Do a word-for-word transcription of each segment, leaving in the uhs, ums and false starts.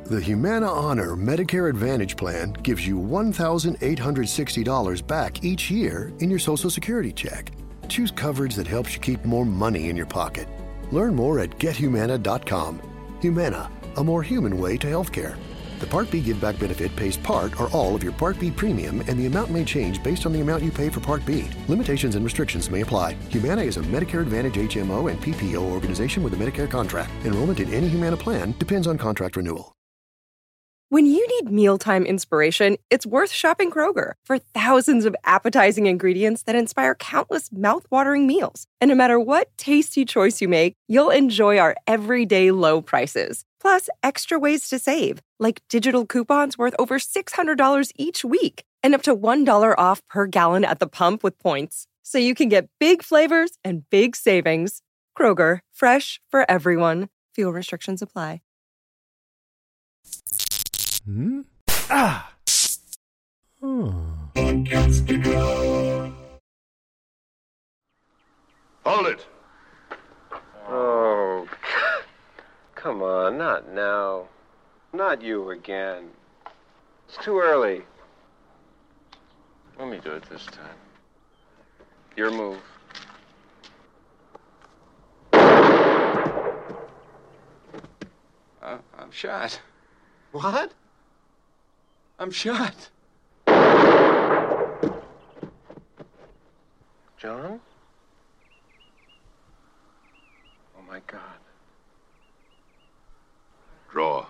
The Humana Honor Medicare Advantage Plan gives you one thousand eight hundred sixty dollars back each year in your Social Security check. Choose coverage that helps you keep more money in your pocket. Learn more at get humana dot com. Humana, a more human way to healthcare. The Part B Give Back benefit pays part or all of your Part B premium, and the amount may change based on the amount you pay for Part B. Limitations and restrictions may apply. Humana is a Medicare Advantage H M O and P P O organization with a Medicare contract. Enrollment in any Humana plan depends on contract renewal. When you need mealtime inspiration, it's worth shopping Kroger for thousands of appetizing ingredients that inspire countless mouth-watering meals. And no matter what tasty choice you make, you'll enjoy our everyday low prices. Plus, extra ways to save, like digital coupons worth over six hundred dollars each week and up to one dollar off per gallon at the pump with points. So you can get big flavors and big savings. Kroger, fresh for everyone. Fuel restrictions apply. Hmm? Ah! Oh. Hold it! Oh, come on, not now. Not you again. It's too early. Let me do it this time. Your move. Uh, I'm shot. What? I'm shot. John? Oh, my God. Draw.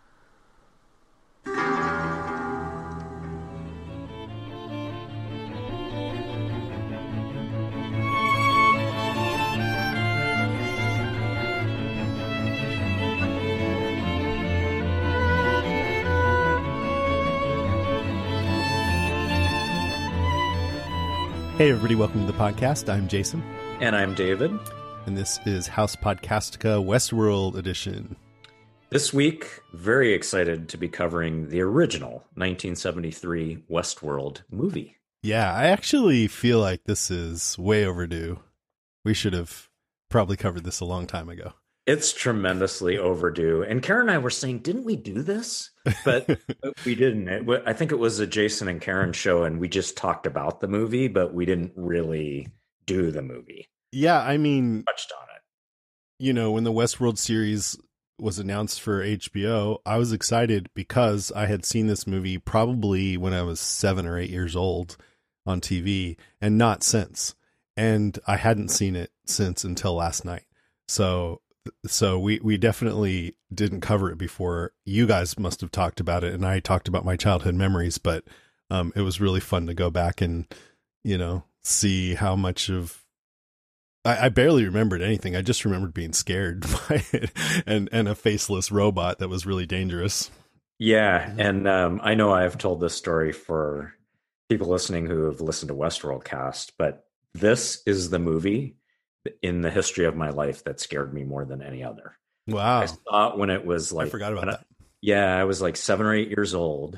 Hey, everybody, welcome to the podcast. I'm Jason. And I'm David. And this is House Podcastica Westworld Edition. This week, very excited to be covering the original nineteen seventy-three Westworld movie. Yeah, I actually feel like this is way overdue. We should have probably covered this a long time ago. It's tremendously overdue. And Karen and I were saying, didn't we do this? But we didn't. It, I think it was a Jason and Karen show, and we just talked about the movie, but we didn't really do the movie. Yeah, I mean, touched on it. You know, when the Westworld series was announced for H B O, I was excited because I had seen this movie probably when I was seven or eight years old on T V, and not since. And I hadn't seen it since until last night. So So we, we definitely didn't cover it before. You guys must have talked about it, and I talked about my childhood memories, but um, it was really fun to go back and, you know, see how much of... I, I barely remembered anything. I just remembered being scared by it and, and a faceless robot that was really dangerous. Yeah, and um, I know I've told this story for people listening who have listened to Westworld Cast, but this is the movie in the history of my life that scared me more than any other. Wow. I saw it when it was like, I forgot about that. I, yeah, I was like seven or eight years old.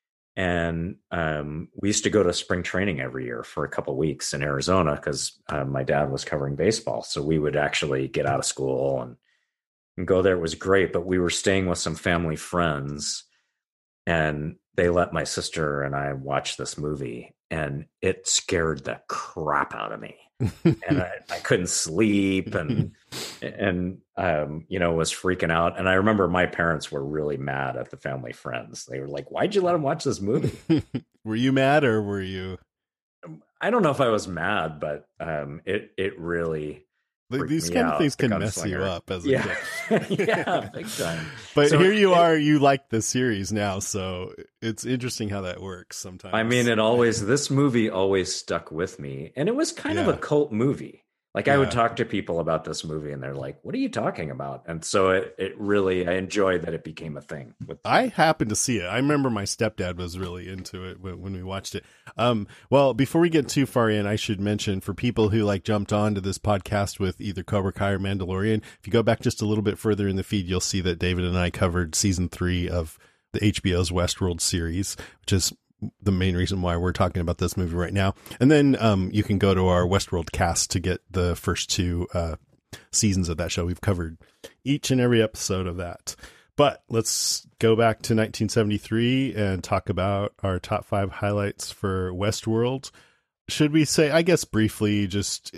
And um, we used to go to spring training every year for a couple of weeks in Arizona because uh, my dad was covering baseball. So we would actually get out of school and, and go there. It was great. But we were staying with some family friends, and they let my sister and I watch this movie, and it scared the crap out of me. And I, I couldn't sleep, and and um, you know, was freaking out. And I remember my parents were really mad at the family friends. They were like, "Why'd you let them watch this movie?" Were you mad, or were you? I don't know if I was mad, but um, it it really these kind of things can mess you up as a yeah. kid. Yeah, big time. But so here you it, are, you like the series now, so it's interesting how that works sometimes. I mean, it always, this movie always stuck with me, and it was kind yeah. of a cult movie. Like yeah. I would talk to people about this movie, and they're like, "What are you talking about?" And so it, it really, I enjoyed that it became a thing. With I happened to see it. I remember my stepdad was really into it when, when we watched it. Um, well, before we get too far in, I should mention for people who like jumped on to this podcast with either Cobra Kai or Mandalorian, if you go back just a little bit further in the feed, you'll see that David and I covered season three of the H B O's Westworld series, which is the main reason why we're talking about this movie right now. And then um, you can go to our Westworld cast to get the first two uh, seasons of that show. We've covered each and every episode of that. But let's go back to nineteen seventy-three and talk about our top five highlights for Westworld. Should we say, I guess briefly, just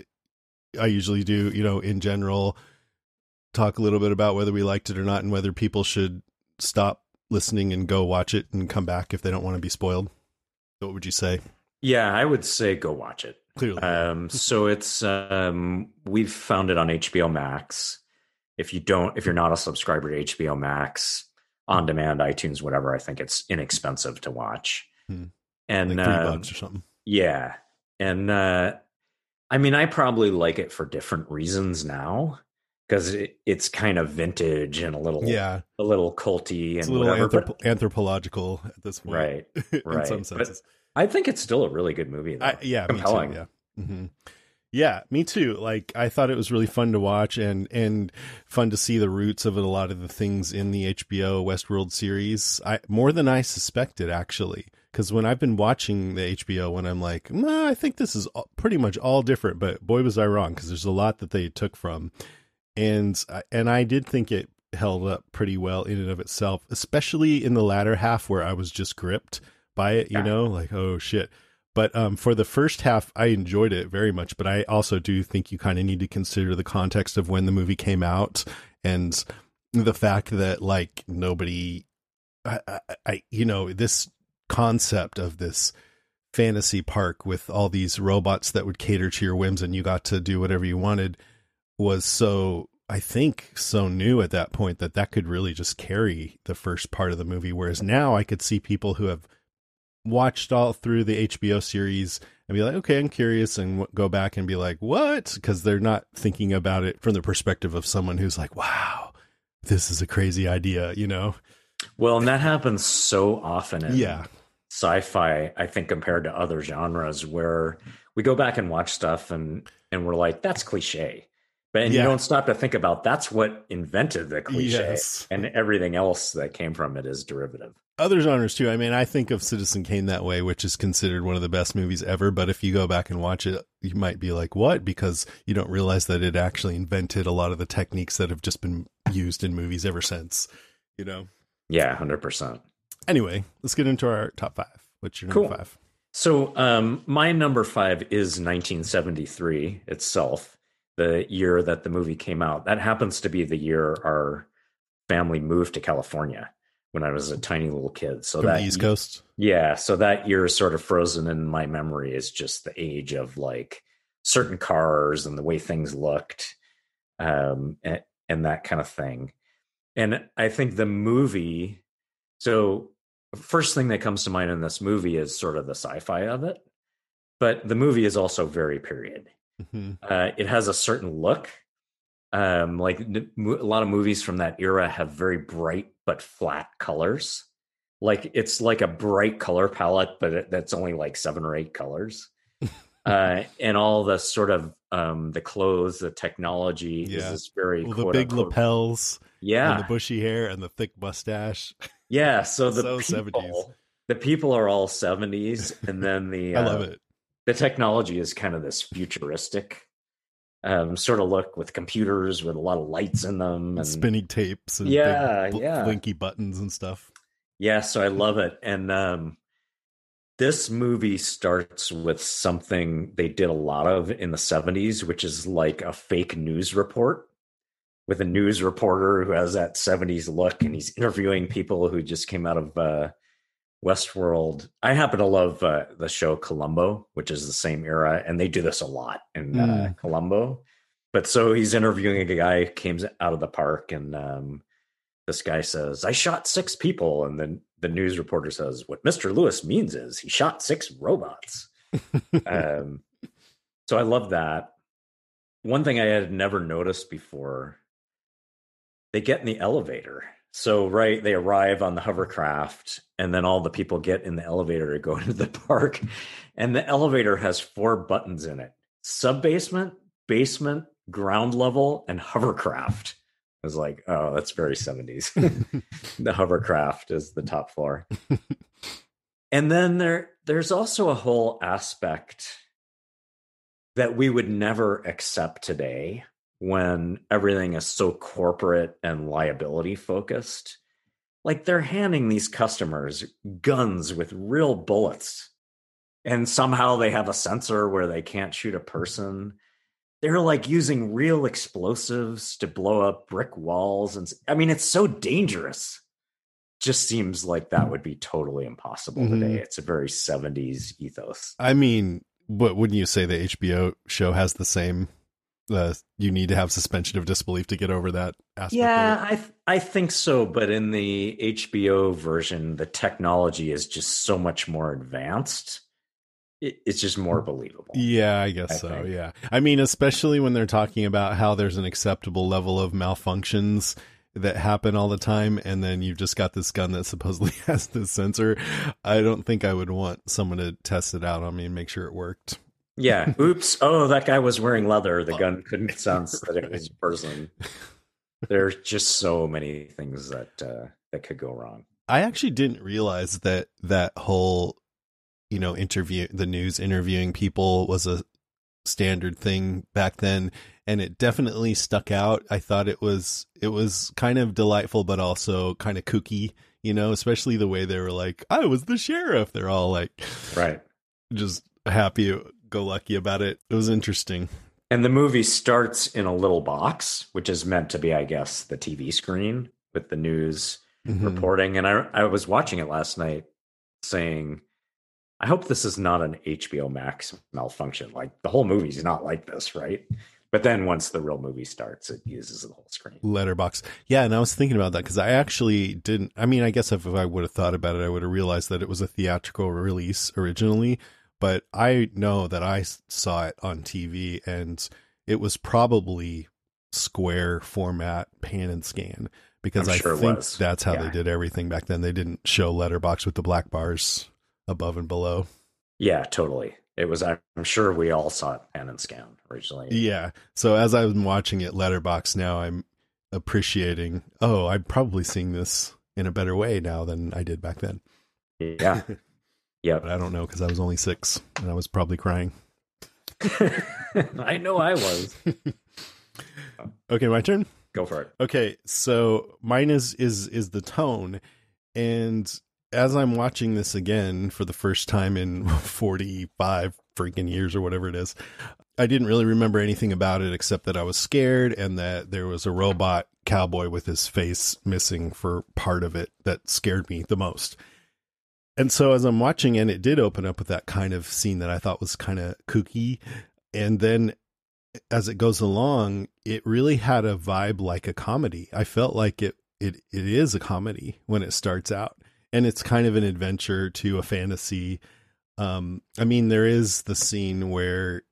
I usually do, you know, in general, talk a little bit about whether we liked it or not and whether people should stop listening and go watch it and come back if they don't want to be spoiled. What would you say? Yeah, I would say go watch it. Clearly. Um, so it's, um, we've found it on H B O Max. If you don't, if you're not a subscriber to H B O Max, on demand, iTunes, whatever, I think it's inexpensive to watch. Hmm. And like three uh, bucks or something. Yeah. And uh, I mean, I probably like it for different reasons now because it, it's kind of vintage and a little, yeah, a little culty it's and a little whatever. anthrop- But, anthropological at this point. right. in Right. some senses. But I think it's still a really good movie. Though. I, yeah. Compelling. Me too, yeah. Mm-hmm. Yeah, me too. Like, I thought it was really fun to watch and, and fun to see the roots of it, a lot of the things in the H B O Westworld series. I more than I suspected, actually. Because when I've been watching the H B O, when I'm like, nah, I think this is all, pretty much all different. But boy, was I wrong, because there's a lot that they took from. And, and I did think it held up pretty well in and of itself, especially in the latter half where I was just gripped by it, you Yeah. know, like, oh, shit. But um, for the first half, I enjoyed it very much. But I also do think you kind of need to consider the context of when the movie came out and the fact that, like, nobody, I, I, I you know, this concept of this fantasy park with all these robots that would cater to your whims and you got to do whatever you wanted was so, I think, so new at that point that that could really just carry the first part of the movie. Whereas now I could see people who have watched all through the H B O series and be like, okay, I'm curious, and w- go back and be like, what? Because they're not thinking about it from the perspective of someone who's like, wow, this is a crazy idea, you know? Well, and that happens so often in Yeah. sci-fi, I think, compared to other genres where we go back and watch stuff and, and we're like, that's cliche. But and Yeah. you don't stop to think about that's what invented the cliche, Yes. and everything else that came from it is derivative. Other genres too. I mean, I think of Citizen Kane that way, which is considered one of the best movies ever. But if you go back and watch it, you might be like, what? Because you don't realize that it actually invented a lot of the techniques that have just been used in movies ever since, you know? Yeah, one hundred percent. Anyway, let's get into our top five. What's your Cool. number five? So um, my number five is nineteen seventy-three itself, the year that the movie came out. That happens to be the year our family moved to California when I was a tiny little kid. So From that the East Coast? Yeah, so that year is sort of frozen in my memory is just the age of like certain cars and the way things looked, um, and, and that kind of thing. And I think the movie, so first thing that comes to mind in this movie is sort of the sci-fi of it, but the movie is also very period. Mm-hmm. Uh, it has a certain look. Um, like n- mo- a lot of movies from that era have very bright but flat colors. Like it's like a bright color palette, but it, that's only like seven or eight colors. uh, and all the sort of um, the clothes, the technology Yeah. is this very Well, the quote big unquote- lapels, yeah, and the bushy hair, and the thick mustache. yeah. So the So people, seventies. the people are all seventies, and then the I love uh, it. the technology is kind of this futuristic um, sort of look with computers with a lot of lights in them and Spinning tapes and Yeah, big bl- yeah. blinky buttons and stuff. yeah, so I love it. And um, this movie starts with something they did a lot of in the seventies, which is like a fake news report with a news reporter who has that seventies look and he's interviewing people who just came out of uh, Westworld. I happen to love uh, the show Columbo, which is the same era, and they do this a lot in uh, Mm. Columbo. But so he's interviewing a guy who came out of the park, and um, this guy says, "I shot six people," and then the news reporter says, "What Mister Lewis means is he shot six robots." um, so I love that. One thing I had never noticed before: they get in the elevator. So, right, they arrive on the hovercraft, and then all the people get in the elevator to go into the park. And the elevator has four buttons in it: sub-basement, basement, ground level, and hovercraft. I was like, oh, that's very seventies. The hovercraft is the top floor. And then there, there's also a whole aspect that we would never accept today when everything is so corporate and liability focused. Like they're handing these customers guns with real bullets, and somehow they have a sensor where they can't shoot a person. They're like using real explosives to blow up brick walls. And I mean, it's so dangerous. Just seems like that would be totally impossible mm-hmm. today. It's a very seventies ethos. I mean, but wouldn't you say the H B O show has the same? Uh, you need to have suspension of disbelief to get over that aspect. Yeah, I th- I think so. But in the H B O version, the technology is just so much more advanced. It, it's just more believable. Yeah, I guess I so. Think. Yeah. I mean, especially when they're talking about how there's an acceptable level of malfunctions that happen all the time, and then you've just got this gun that supposedly has this sensor. I don't think I would want someone to test it out on me and make sure it worked. Yeah. Oops. Oh, that guy was wearing leather. The gun couldn't sense that it was a person. There's just so many things that uh, that could go wrong. I actually didn't realize that that whole, you know, interview, the news interviewing people was a standard thing back then. And it definitely stuck out. I thought it was, it was kind of delightful, but also kind of kooky, you know, especially the way they were like, I was the sheriff. They're all like, right. Just happy go lucky about it. It was interesting. And the movie starts in a little box, which is meant to be, I guess, the T V screen with the news mm-hmm. reporting. And I, I was watching it last night saying, I hope this is not an H B O Max malfunction. Like the whole movie's not like this, right? But then once the real movie starts, it uses the whole screen. Letterbox. Yeah, and I was thinking about that because I actually didn't. I mean, I guess if, if I would have thought about it, I would have realized that it was a theatrical release originally. But I know that I saw it on T V, and it was probably square format pan and scan, because I'm I sure think that's how yeah. they did everything back then. They didn't show letterbox with the black bars above and below. Yeah, totally. It was, I'm sure we all saw it pan and scan originally. Yeah. So as I'm watching it letterbox now, I'm appreciating, oh, I'm probably seeing this in a better way now than I did back then. Yeah. Yeah. But I don't know, because I was only six and I was probably crying. I know I was. Okay, my turn. Go for it. Okay, so mine is is is the tone, and as I'm watching this again for the first time in forty-five freaking years or whatever it is, I didn't really remember anything about it except that I was scared and that there was a robot cowboy with his face missing for part of it that scared me the most. And so as I'm watching, and it did open up with that kind of scene that I thought was kind of kooky. And then as it goes along, it really had a vibe like a comedy. I felt like it, it, it is a comedy when it starts out, and it's kind of an adventure to a fantasy. Um, I mean, there is the scene where,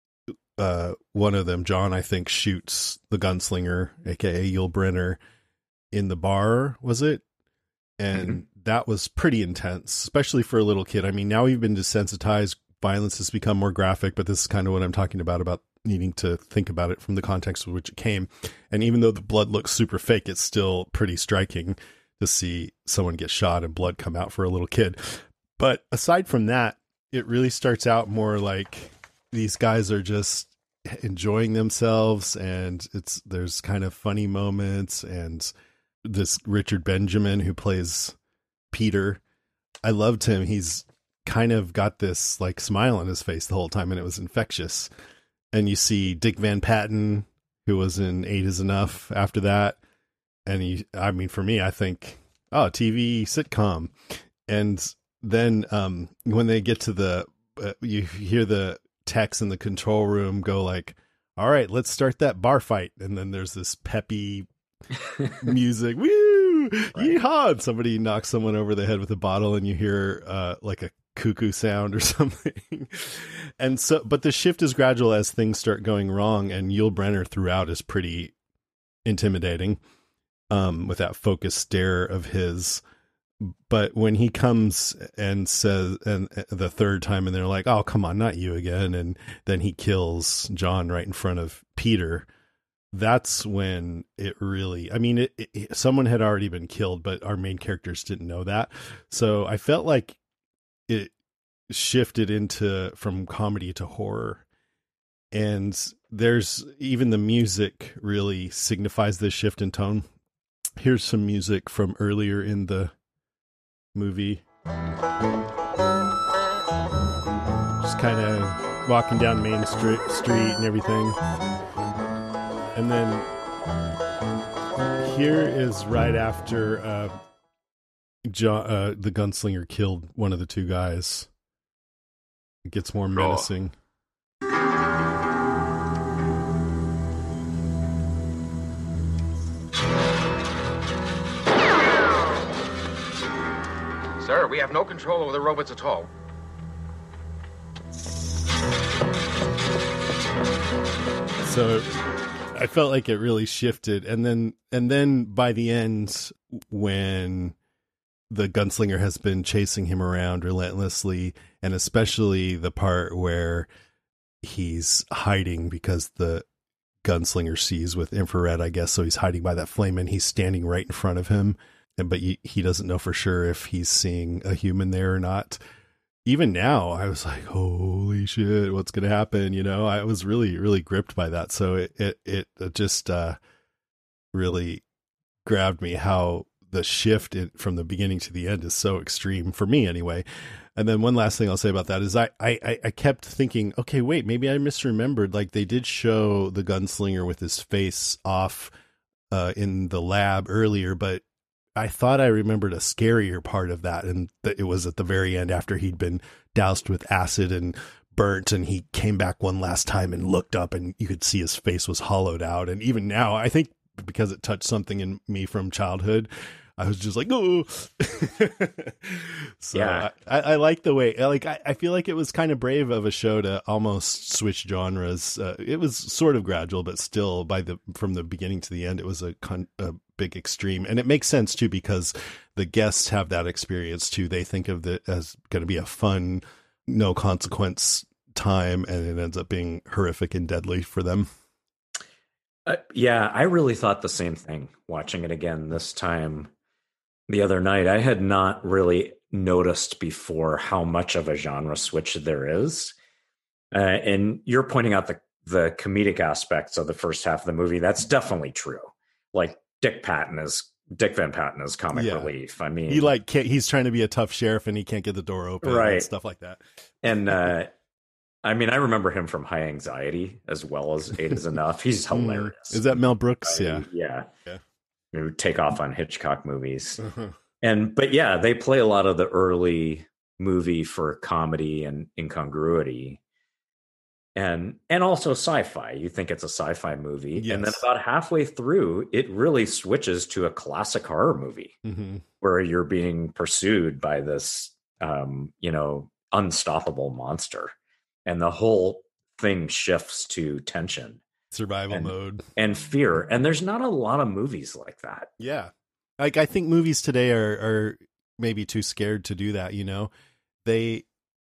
uh, one of them, John, I think, shoots the gunslinger, A K A Yul Brynner, in the bar, was it? And mm-hmm. that was pretty intense, especially for a little kid. I mean, now we've been desensitized. Violence has become more graphic, but this is kind of what I'm talking about, about needing to think about it from the context of which it came. And even though the blood looks super fake, it's still pretty striking to see someone get shot and blood come out for a little kid. But aside from that, it really starts out more like these guys are just enjoying themselves, and it's, there's kind of funny moments, and this Richard Benjamin who plays Peter, I loved him. He's kind of got this like smile on his face the whole time, and it was infectious. And you see Dick Van Patten, who was in Eight Is Enough after that. And he, I mean, for me, I think, oh, T V sitcom. And then um, when they get to the, uh, you hear the techs in the control room go like, all right, let's start that bar fight. And then there's this peppy music. Woo! Right. Yeehaw! And somebody knocks someone over the head with a bottle, and you hear uh, like a cuckoo sound or something. And so, but the shift is gradual as things start going wrong, and Yul Brynner throughout is pretty intimidating, um, with that focused stare of his. But when he comes and says, and the third time, and they're like, oh, come on, not you again. And then he kills John right in front of Peter. That's when it really, I mean, it, it, someone had already been killed, but our main characters didn't know that. So I felt like it shifted into from comedy to horror. And there's even the music really signifies this shift in tone. Here's some music from earlier in the movie. Just kind of walking down Main Street, street and everything. And then here is right after uh, John, uh, the gunslinger killed one of the two guys. It gets more menacing. Sir, we have no control over the robots at all. So I felt like it really shifted. And then, and then by the end, when the gunslinger has been chasing him around relentlessly, and especially the part where he's hiding because the gunslinger sees with infrared, I guess. So he's hiding by that flame and he's standing right in front of him. But he, he doesn't know for sure if he's seeing a human there or not. Even now, I was like, holy shit, what's going to happen? You know, I was really, really gripped by that. So it, it, it just uh, really grabbed me how the shift in, from the beginning to the end is so extreme for me anyway. And then one last thing I'll say about that is I, I, I kept thinking, okay, wait, maybe I misremembered. Like they did show the gunslinger with his face off uh, in the lab earlier, but I thought I remembered a scarier part of that, and that it was at the very end after he'd been doused with acid and burnt, and he came back one last time and looked up, and you could see his face was hollowed out. And even now, I think because it touched something in me from childhood, I was just like, oh. So Yeah. I, I like the way, like, I, I feel like it was kind of brave of a show to almost switch genres. Uh, it was sort of gradual, but still by the, from the beginning to the end, it was a, con, a big extreme. And it makes sense too, because the guests have that experience too. They think of it as going to be a fun, no consequence time, and it ends up being horrific and deadly for them. Uh, yeah, I really thought the same thing watching it again this time. The other night, I had not really noticed before how much of a genre switch there is. Uh, and you're pointing out the, the comedic aspects of the first half of the movie. That's definitely true. Like Dick Patton is Dick Van Patten is comic Yeah. relief. I mean, He like can't, he's trying to be a tough sheriff and he can't get the door open, Right. and stuff like that. and uh, I mean, I remember him from High Anxiety as well as Eight Is Enough. He's hilarious. Is that Mel Brooks? I- Yeah. yeah, Yeah. Who take off on Hitchcock movies. Uh-huh. And but yeah, they play a lot of the early movie for comedy and incongruity, and and also sci-fi. You think it's a sci-fi movie, Yes. and then about halfway through, it really switches to a classic horror movie Mm-hmm. where you're being pursued by this, um, you know, unstoppable monster, and the whole thing shifts to tension Survival And- mode. and fear. And there's not a lot of movies like that. Yeah. Like, I think movies today are, are maybe too scared to do that, you know? They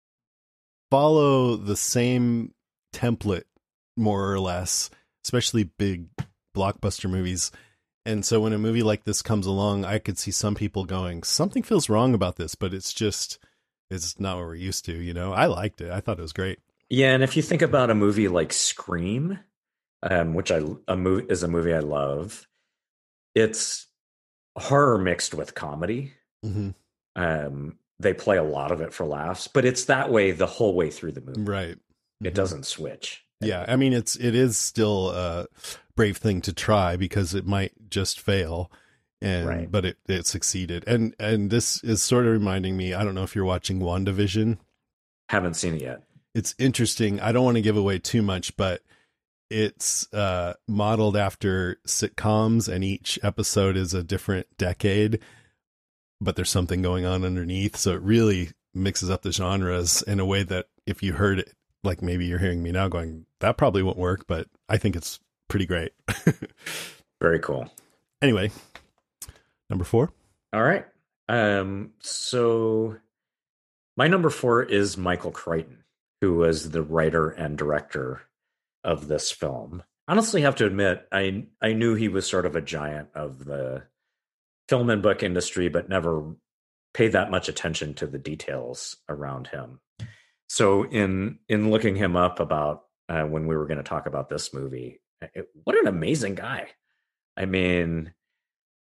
follow the same template, more or less, especially big blockbuster movies. And so when a movie like this comes along, I could see some people going, something feels wrong about this, but it's just, it's not what we're used to, you know? I liked it. I thought it was great. Yeah, and if you think about a movie like Scream, um, which I a movie is a movie I love, it's horror mixed with comedy. Mm-hmm. Um, they play a lot of it for laughs, but it's that way the whole way through the movie. Right. It doesn't switch. Yeah, I mean, it's it is still a brave thing to try because it might just fail, and Right. but it, it succeeded. And and this is sort of reminding me. I don't know if you're watching WandaVision. Haven't seen it yet. It's interesting. I don't want to give away too much, but it's uh, modeled after sitcoms, and each episode is a different decade. But there's something going on underneath, so it really mixes up the genres in a way that if you heard it, like maybe you're hearing me now going, that probably won't work, but I think it's pretty great. Very cool. Anyway, number four. All right. Um, so my number four is Michael Crichton, who was the writer and director of this film. Honestly, have to admit, I I knew he was sort of a giant of the film and book industry, but never paid that much attention to the details around him. So in in looking him up about uh, when we were going to talk about this movie, it, what an amazing guy. I mean,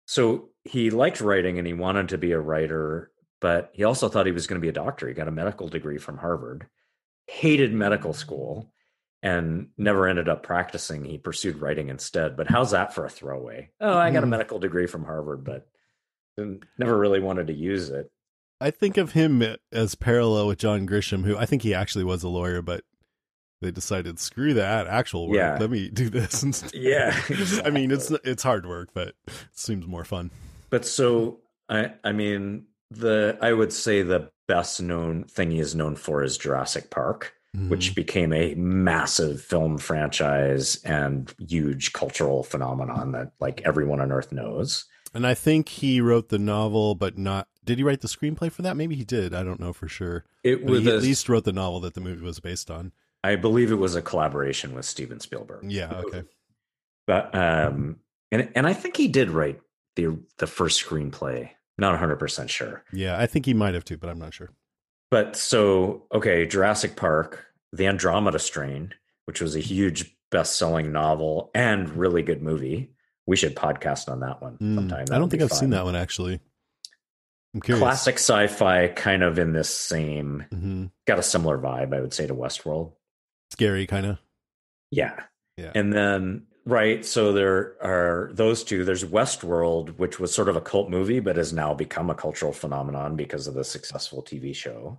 So he liked writing and he wanted to be a writer, but he also thought he was going to be a doctor. He got a medical degree from Harvard, hated medical school, and never ended up practicing. He pursued writing instead. But how's that for a throwaway? Oh, I got a medical degree from Harvard, but never really wanted to use it. I think of him as parallel with John Grisham, who I think he actually was a lawyer, but they decided, screw that actual work. Yeah. Let me do this instead. Yeah. Exactly. I mean, it's it's hard work, but it seems more fun. But so, I I mean, the I would say the best known thing he is known for is Jurassic Park, mm-hmm. which became a massive film franchise and huge cultural phenomenon that like everyone on Earth knows. And I think he wrote the novel, but not. Did he write the screenplay for that? Maybe he did. I don't know for sure. It but was he a, at least wrote the novel that the movie was based on. I believe it was a collaboration with Steven Spielberg. Yeah. Okay. But um, and and I think he did write the the first screenplay. Not one hundred percent sure. Yeah, I think he might have too, but I'm not sure. But so okay, Jurassic Park, The Andromeda Strain, which was a huge best-selling novel and really good movie. We should podcast on that one mm, sometime. That I don't think I've fun. seen that one actually. I'm curious. Classic sci-fi, kind of in this same, mm-hmm. got a similar vibe, I would say, to Westworld. Scary, kind of. Yeah. Yeah. And then, right, so there are those two. There's Westworld, which was sort of a cult movie, but has now become a cultural phenomenon because of the successful T V show.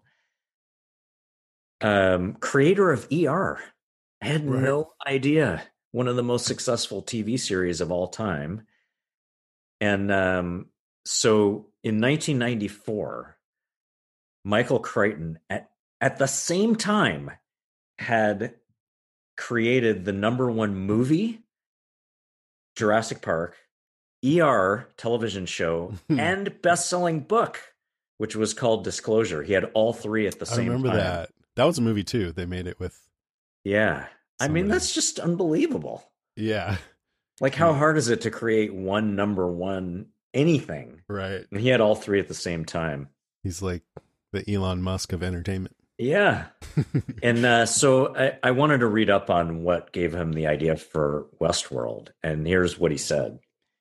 Um, creator of E R. I had right. no idea. One of the most successful T V series of all time. And um, so in nineteen ninety-four, Michael Crichton, at, at the same time, had created the number one movie, Jurassic Park, E R television show, and best-selling book, which was called Disclosure. He had all three at the same time. I remember that. That was a movie too. They made it with. Yeah. Somebody. I mean, that's just unbelievable. Yeah. Like, how hard is it to create one number one anything? Right. And he had all three at the same time. He's like the Elon Musk of entertainment. Yeah. and uh, so I, I wanted to read up on what gave him the idea for Westworld. And here's what he said.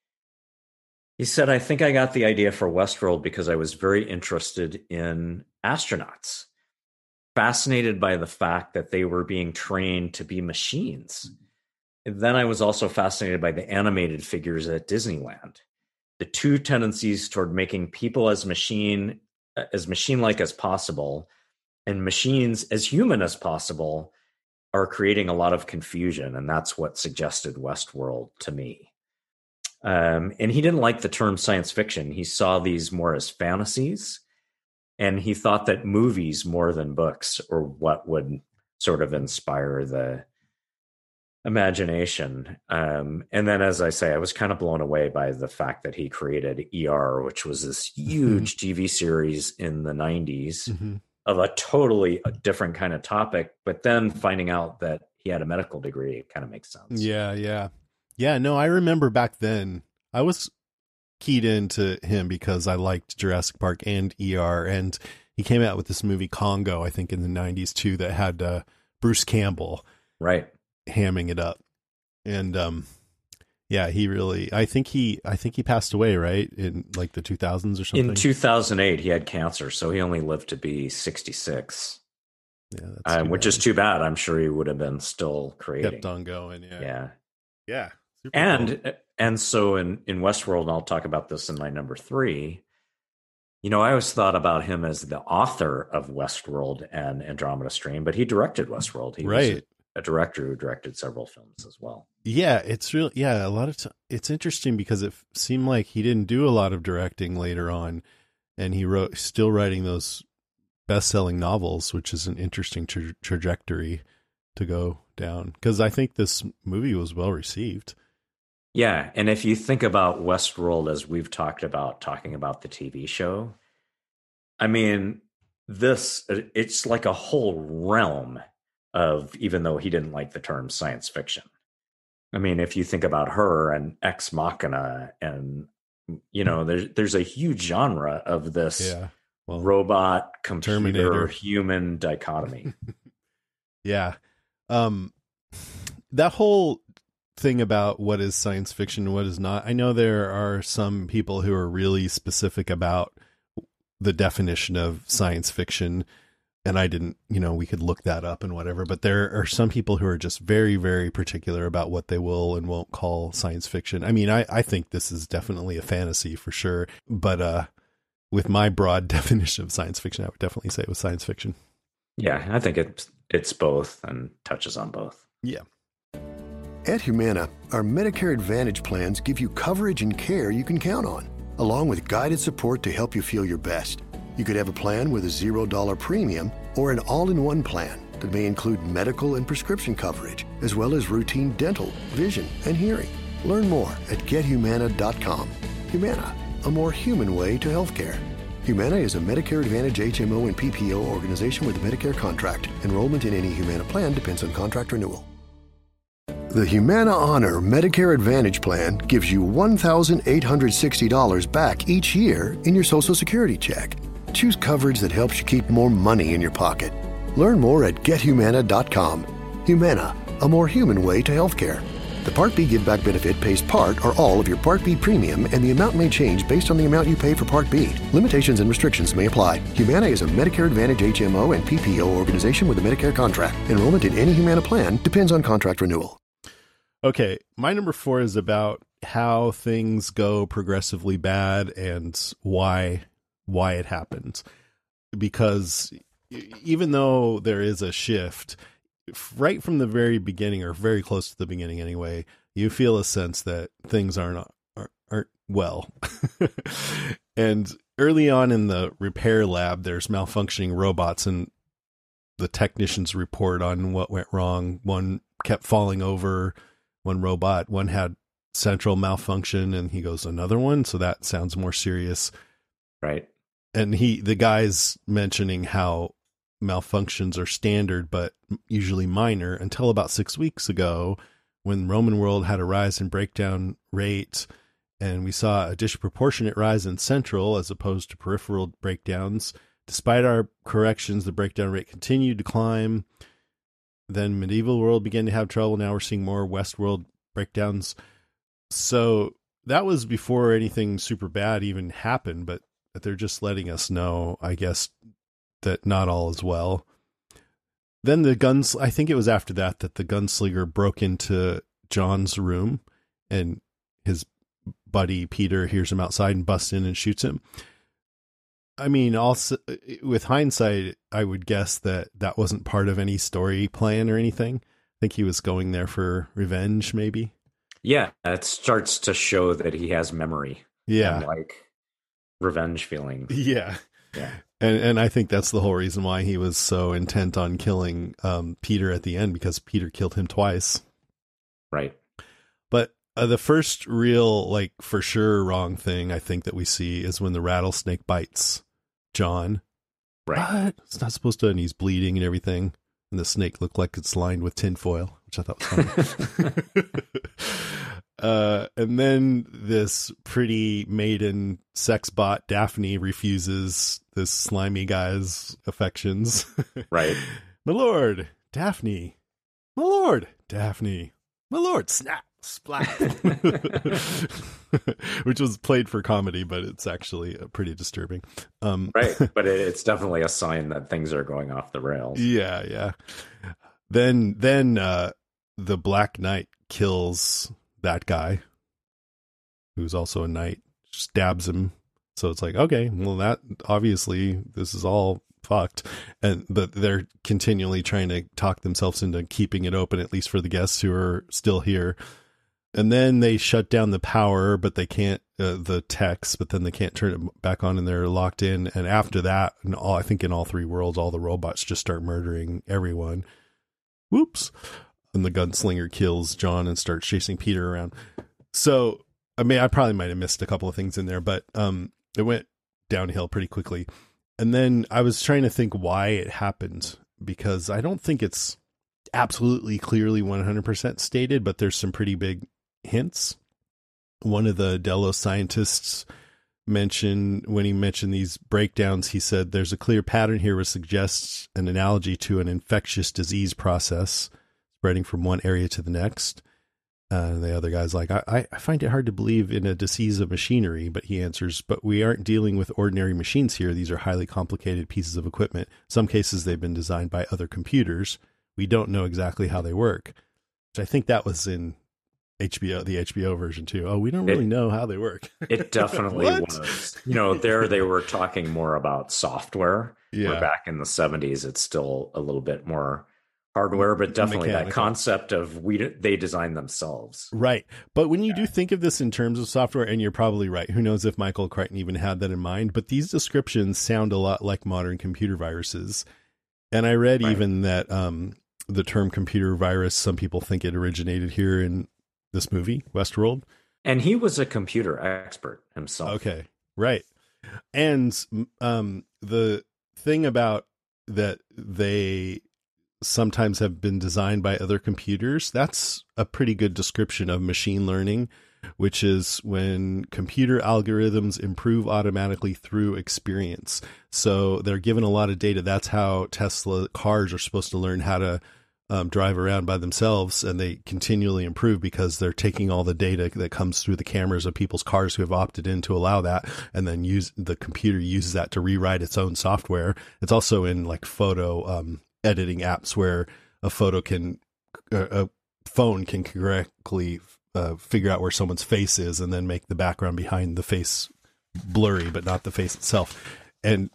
He said, I think I got the idea for Westworld because I was very interested in astronauts, fascinated by the fact that they were being trained to be machines. And then I was also fascinated by the animated figures at Disneyland. The two tendencies toward making people as machine, as machine-like as possible, and machines as human as possible, are creating a lot of confusion. And that's what suggested Westworld to me. Um, and he didn't like the term science fiction. He saw these more as fantasies. And he thought that movies more than books or what would sort of inspire the imagination. Um, and then, as I say, I was kind of blown away by the fact that he created E R, which was this huge mm-hmm. T V series in the nineties mm-hmm. of a totally different kind of topic. But then finding out that he had a medical degree, it kind of makes sense. Yeah, yeah. Yeah, no, I remember back then, I was keyed into him because I liked Jurassic Park and E R, and he came out with this movie Congo, I think in the nineties too, that had uh, Bruce Campbell right hamming it up. And um yeah, he really I think he I think he passed away, right? In like the two thousands or something. In two thousand eight he had cancer, so he only lived to be sixty-six. Yeah, that's um, which is too bad. I'm sure he would have been still creating. Kept on going, yeah. Yeah. Yeah. Super and cool. and so in in Westworld, and I'll talk about this in my number three, you know, I always thought about him as the author of Westworld and Andromeda Strain, but he directed Westworld. He right. was a, a director who directed several films as well. Yeah, it's real. Yeah, a lot of t- it's interesting because it f- seemed like he didn't do a lot of directing later on, and he wrote still writing those best-selling novels, which is an interesting tra- trajectory to go down, because I think this movie was well received. Yeah, and if you think about Westworld as we've talked about, talking about the T V show, I mean, this, it's like a whole realm of, even though he didn't like the term science fiction. I mean, if you think about her and Ex Machina and, you know, there's, there's a huge genre of this yeah. well, robot, computer, Terminator. Human dichotomy. yeah. Um, that whole thing about what is science fiction and what is not. I know there are some people who are really specific about the definition of science fiction, and I didn't, you know, we could look that up and whatever, but there are some people who are just very, very particular about what they will and won't call science fiction. I mean, I, I think this is definitely a fantasy for sure, but uh, with my broad definition of science fiction, I would definitely say it was science fiction. Yeah, I think it's, it's both and touches on both. Yeah. At Humana, our Medicare Advantage plans give you coverage and care you can count on, along with guided support to help you feel your best. You could have a plan with a zero dollar premium or an all-in-one plan that may include medical and prescription coverage, as well as routine dental, vision, and hearing. Learn more at get humana dot com. Humana, a more human way to healthcare. Humana is a Medicare Advantage H M O and P P O organization with a Medicare contract. Enrollment in any Humana plan depends on contract renewal. The Humana Honor Medicare Advantage Plan gives you one thousand eight hundred sixty dollars back each year in your Social Security check. Choose coverage that helps you keep more money in your pocket. Learn more at get humana dot com. Humana, a more human way to healthcare. The Part B Give Back benefit pays part or all of your Part B premium, and the amount may change based on the amount you pay for Part B. Limitations and restrictions may apply. Humana is a Medicare Advantage H M O and P P O organization with a Medicare contract. Enrollment in any Humana plan depends on contract renewal. Okay, my number four is about how things go progressively bad and why why it happens. Because even though there is a shift, right from the very beginning, or very close to the beginning anyway, you feel a sense that things aren't aren't, aren't well. And early on in the repair lab, there's malfunctioning robots, and the technicians report on what went wrong. One kept falling over. One robot, one had central malfunction, and he goes, another one. So that sounds more serious. Right. And he, the guy's mentioning how malfunctions are standard, but usually minor, until about six weeks ago when Roman World had a rise in breakdown rate, and we saw a disproportionate rise in central as opposed to peripheral breakdowns. Despite our corrections, the breakdown rate continued to climb. Then medieval world began to have trouble. Now we're seeing more Westworld breakdowns. So that was before anything super bad even happened, but they're just letting us know, I guess, that not all is well. Then the guns, I think it was after that, that the gunslinger broke into John's room, and his buddy Peter hears him outside and busts in and shoots him. I mean, also with hindsight, I would guess that that wasn't part of any story plan or anything. I think he was going there for revenge, maybe. Yeah, it starts to show that he has memory. Yeah, and like revenge feeling. Yeah, yeah, and and I think that's the whole reason why he was so intent on killing um, Peter at the end, because Peter killed him twice. Right, but. Uh, the first real, like, for sure wrong thing I think that we see is when the rattlesnake bites John. Right. But it's not supposed to, and he's bleeding and everything. And the snake looked like it's lined with tinfoil, which I thought was funny. uh, and then this pretty maiden sex bot, Daphne, refuses this slimy guy's affections. Right. My lord, Daphne. My lord, Daphne. My lord, snap. Splat. Which was played for comedy, but it's actually pretty disturbing. Um, right, but it, it's definitely a sign that things are going off the rails. Yeah, yeah. Then, then uh, the Black Knight kills that guy, who's also a knight, stabs him. So it's like, okay, well, that obviously this is all fucked, and but they're continually trying to talk themselves into keeping it open, at least for the guests who are still here. And then they shut down the power, but they can't, uh, the techs, but then they can't turn it back on, and they're locked in. And after that, in all, I think in all three worlds, all the robots just start murdering everyone. Whoops. And the gunslinger kills John and starts chasing Peter around. So, I mean, I probably might have missed a couple of things in there, but um, it went downhill pretty quickly. And then I was trying to think why it happened, because I don't think it's absolutely clearly one hundred percent stated, but there's some pretty big hints. One of the Delos scientists mentioned, when he mentioned these breakdowns, he said there's a clear pattern here which suggests an analogy to an infectious disease process spreading from one area to the next. Uh, the other guy's like, I, I find it hard to believe in a disease of machinery, but he answers, but we aren't dealing with ordinary machines here. These are highly complicated pieces of equipment. In some cases, they've been designed by other computers. We don't know exactly how they work, which I think that was in H B O, the H B O version too. Oh, we don't really it, know how they work. It definitely was. You know, there they were talking more about software. Yeah. Where back in the seventies, it's still a little bit more hardware, but definitely mechanical. That concept of we they design themselves. Right. But when you yeah. do think of this in terms of software, and you're probably right, who knows if Michael Crichton even had that in mind, but these descriptions sound a lot like modern computer viruses. And I read right. even that um, the term computer virus, some people think it originated here in this movie, Westworld. And he was a computer expert himself. Okay. Right. And um, the thing about that they sometimes have been designed by other computers, that's a pretty good description of machine learning, which is when computer algorithms improve automatically through experience. So they're given a lot of data. That's how Tesla cars are supposed to learn how to um, drive around by themselves, and they continually improve because they're taking all the data that comes through the cameras of people's cars who have opted in to allow that, and then use the computer uses that to rewrite its own software. It's also in like photo um, editing apps where a photo can, uh, a phone can correctly uh, figure out where someone's face is and then make the background behind the face blurry, but not the face itself. And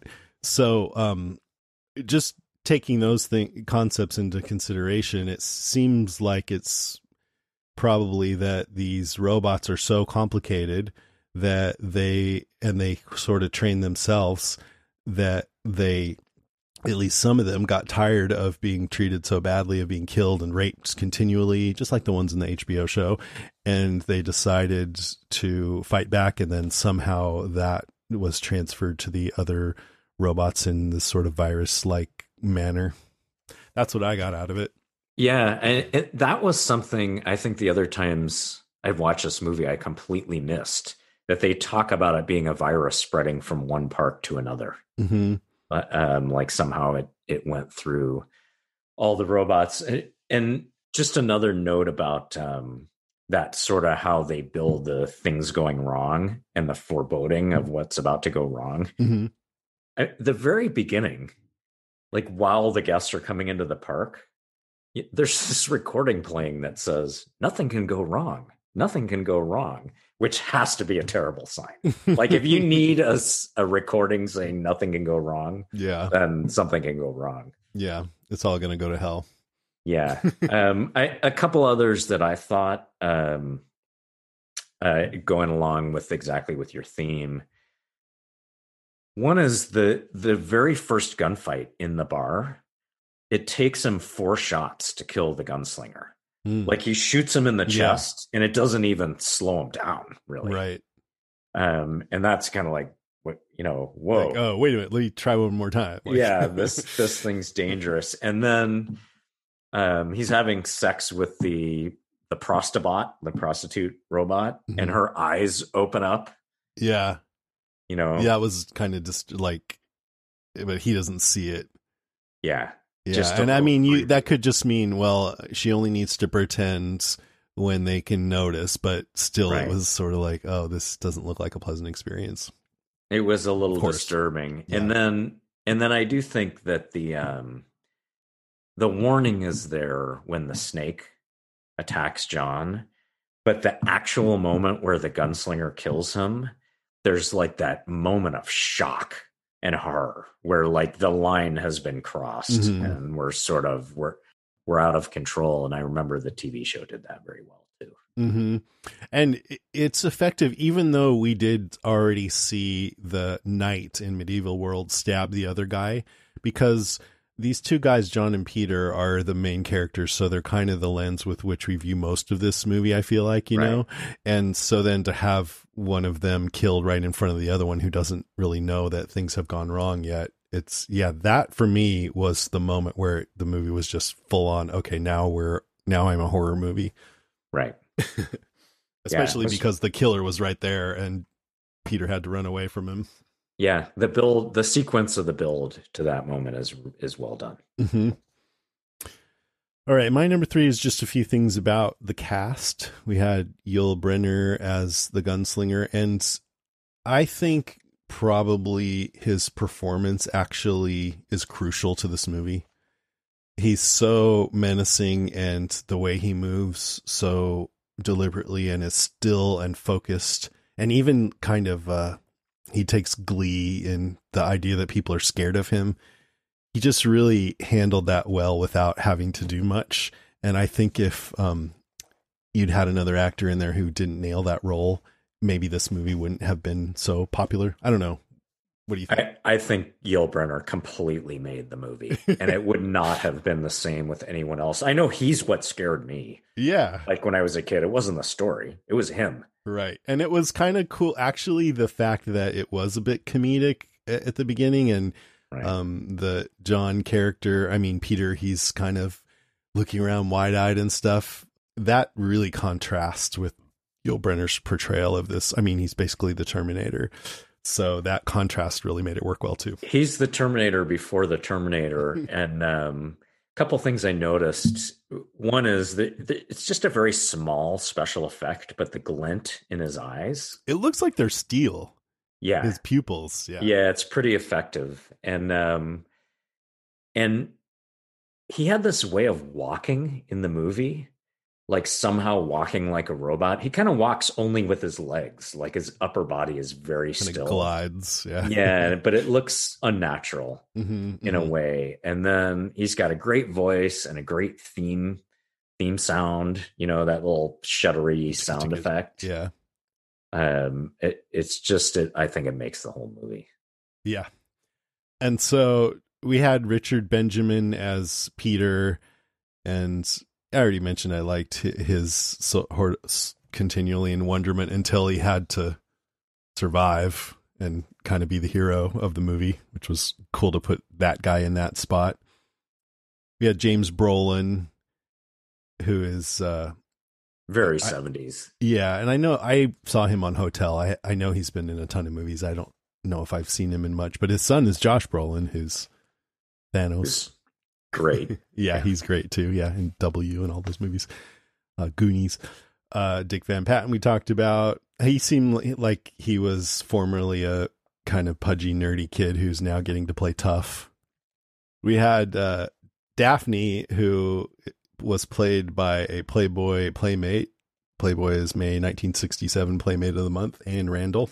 so um, just taking those thing, concepts into consideration, it seems like it's probably that these robots are so complicated that they, and they sort of train themselves, that they, at least some of them, got tired of being treated so badly, of being killed and raped continually, just like the ones in the H B O show. And they decided to fight back. And then somehow that was transferred to the other robots in this sort of virus-like manner. That's what I got out of it. Yeah. And it, that was something I think the other times I've watched this movie, I completely missed, that they talk about it being a virus spreading from one park to another. Mm-hmm. But um, like somehow it, it went through all the robots. And, and just another note about um, that sort of how they build the things going wrong and the foreboding of what's about to go wrong. Mm-hmm. At the very beginning, like while the guests are coming into the park, there's this recording playing that says, nothing can go wrong. Nothing can go wrong, which has to be a terrible sign. Like if you need a, a recording saying nothing can go wrong, yeah, then something can go wrong. Yeah, it's all going to go to hell. Yeah. um, I, a couple others that I thought, um, uh, going along with exactly with your theme. One is the the very first gunfight in the bar. It takes him four shots to kill the gunslinger. Mm. Like he shoots him in the chest, yeah. and it doesn't even slow him down, really. Right. Um, and that's kind of like, what you know, whoa. Like, oh, wait a minute, let me try one more time. Like, yeah, this this thing's dangerous. And then um, he's having sex with the the prostibot, the prostitute robot, mm-hmm. and her eyes open up. Yeah. You know, yeah, it was kind of just like, but he doesn't see it. Yeah, yeah, just and I mean, you that could just mean, well, she only needs to pretend when they can notice, but still, right. It was sort of like, oh, this doesn't look like a pleasant experience. It was a little disturbing, yeah. and then, and then I do think that the um, the warning is there when the snake attacks John, but the actual moment where the gunslinger kills him, there's like that moment of shock and horror where like the line has been crossed, mm-hmm. and we're sort of, we're, we're out of control. And I remember the T V show did that very well too. Mm-hmm. And it's effective, even though we did already see the knight in Medieval World stab the other guy, because these two guys, John and Peter, are the main characters. So they're kind of the lens with which we view most of this movie, I feel like, you right. know? And so then to have one of them killed right in front of the other one who doesn't really know that things have gone wrong yet. It's, yeah, that for me was the moment where the movie was just full on, okay, now we're, now I'm a horror movie. Right. Especially yeah, because the killer was right there and Peter had to run away from him. Yeah, the build, the sequence of the build to that moment is is well done. Mm-hmm. All right, my number three is just a few things about the cast. We had Yul Brynner as the gunslinger, and I think probably his performance actually is crucial to this movie. He's so menacing, and the way he moves so deliberately and is still and focused, and even kind of uh, he takes glee in the idea that people are scared of him. He just really handled that well without having to do much. And I think if um, you'd had another actor in there who didn't nail that role, maybe this movie wouldn't have been so popular. I don't know. What do you think? I, I think Yul Brynner completely made the movie, and it would not have been the same with anyone else. I know he's what scared me. Yeah. Like when I was a kid, it wasn't the story. It was him. Right. And it was kind of cool. Actually, the fact that it was a bit comedic at, at the beginning, and Right. Um, the John character, I mean, Peter, he's kind of looking around wide eyed and stuff. That really contrasts with Yul Brynner's portrayal of this. I mean, he's basically the Terminator. So that contrast really made it work well too. He's the Terminator before the Terminator. And um, a couple things I noticed. One is that it's just a very small special effect, but the glint in his eyes. It looks like they're steel. Yeah. His pupils. Yeah. Yeah, it's pretty effective. And um and he had this way of walking in the movie, like somehow walking like a robot. He kind of walks only with his legs, like his upper body is very kind still. Of glides. Yeah. Yeah, but it looks unnatural mm-hmm, in mm-hmm. a way. And then he's got a great voice and a great theme theme sound, you know, that little shuddery sound effect. Yeah. Um, it, it's just, it, I think it makes the whole movie. Yeah. And so we had Richard Benjamin as Peter, and I already mentioned I liked his so, continually in wonderment until he had to survive and kind of be the hero of the movie, which was cool to put that guy in that spot. We had James Brolin, who is, uh, very I, seventies. Yeah. And I know I saw him on Hotel. I I know he's been in a ton of movies. I don't know if I've seen him in much, but his son is Josh Brolin, who's Thanos. Who's great. yeah, yeah, he's great too. Yeah. And W and all those movies. Uh, Goonies. Uh, Dick Van Patten we talked about. He seemed like he was formerly a kind of pudgy, nerdy kid who's now getting to play tough. We had uh, Daphne, who was played by a Playboy Playmate. Playboy is May nineteen sixty-seven Playmate of the Month, Anne Randall.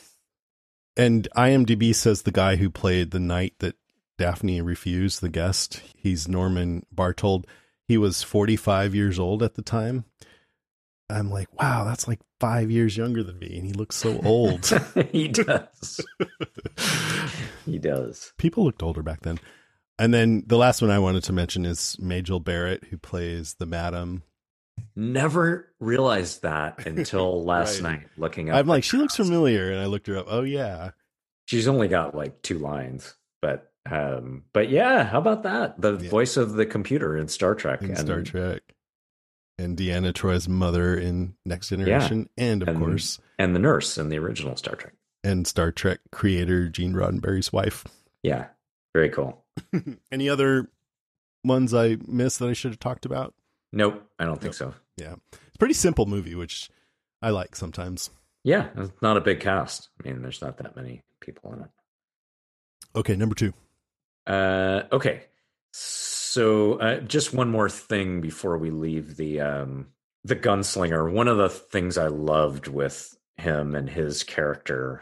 And IMDb says the guy who played the night that Daphne refused, the guest, he's Norman Bartold. He was forty-five years old at the time. I'm like, wow, that's like five years younger than me, and he looks so old. He does. He does. People looked older back then. And then the last one I wanted to mention is Majel Barrett, who plays the Madam. Never realized that until last right. night looking up. I'm like, she looks familiar, and I looked her up. Oh yeah. She's only got like two lines, but um but yeah, how about that? The yeah. voice of the computer in Star Trek. In and, Star Trek. And Deanna Troy's mother in Next Generation, yeah. and of and, course, and the nurse in the original Star Trek, and Star Trek creator Gene Roddenberry's wife. Yeah, very cool. Any other ones I missed that I should have talked about? Nope, I don't think nope. so. Yeah, it's a pretty simple movie, which I like sometimes. Yeah, it's not a big cast. I mean, there's not that many people in it. Okay, number two. Uh, okay. So uh, just one more thing before we leave the um, the gunslinger. One of the things I loved with him and his character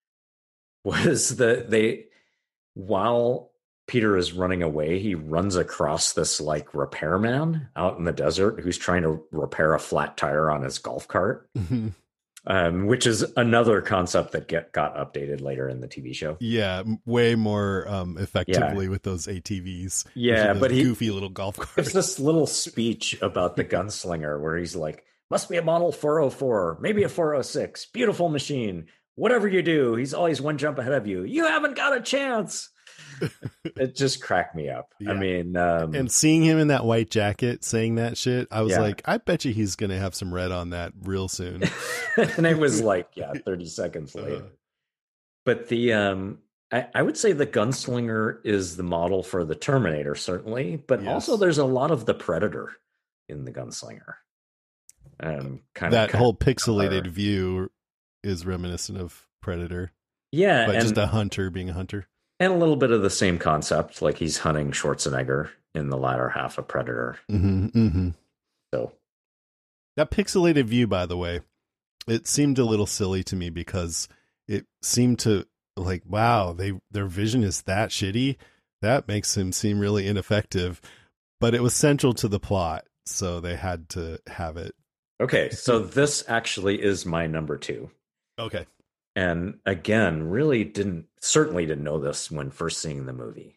was that they, while Peter is running away, he runs across this like repairman out in the desert who's trying to repair a flat tire on his golf cart. Mm-hmm. Um, which is another concept that get got updated later in the T V show. Yeah, way more um, effectively yeah. with those A T Vs. Yeah, but he goofy little golf carts. There's this little speech about the gunslinger where he's like, "Must be a model four oh four, maybe a four oh six. Beautiful machine. Whatever you do, he's always one jump ahead of you. You haven't got a chance." It just cracked me up. Yeah. I mean, um, and seeing him in that white jacket saying that shit, I was yeah. like, I bet you he's going to have some red on that real soon. And it was like, yeah, thirty seconds later. Uh, but the, um, I, I would say the gunslinger is the model for the Terminator, certainly, but yes. also there's a lot of the Predator in The Gunslinger. Um, kind that of whole pixelated view is reminiscent of Predator. Yeah, but and, just a hunter being a hunter. And a little bit of the same concept, like he's hunting Schwarzenegger in the latter half of Predator. Mm-hmm, mm-hmm. So that pixelated view, by the way, it seemed a little silly to me because it seemed to like, wow, they their vision is that shitty. That makes him seem really ineffective, but it was central to the plot, so they had to have it. Okay, so this actually is my number two. Okay. And again, really didn't, certainly didn't know this when first seeing the movie.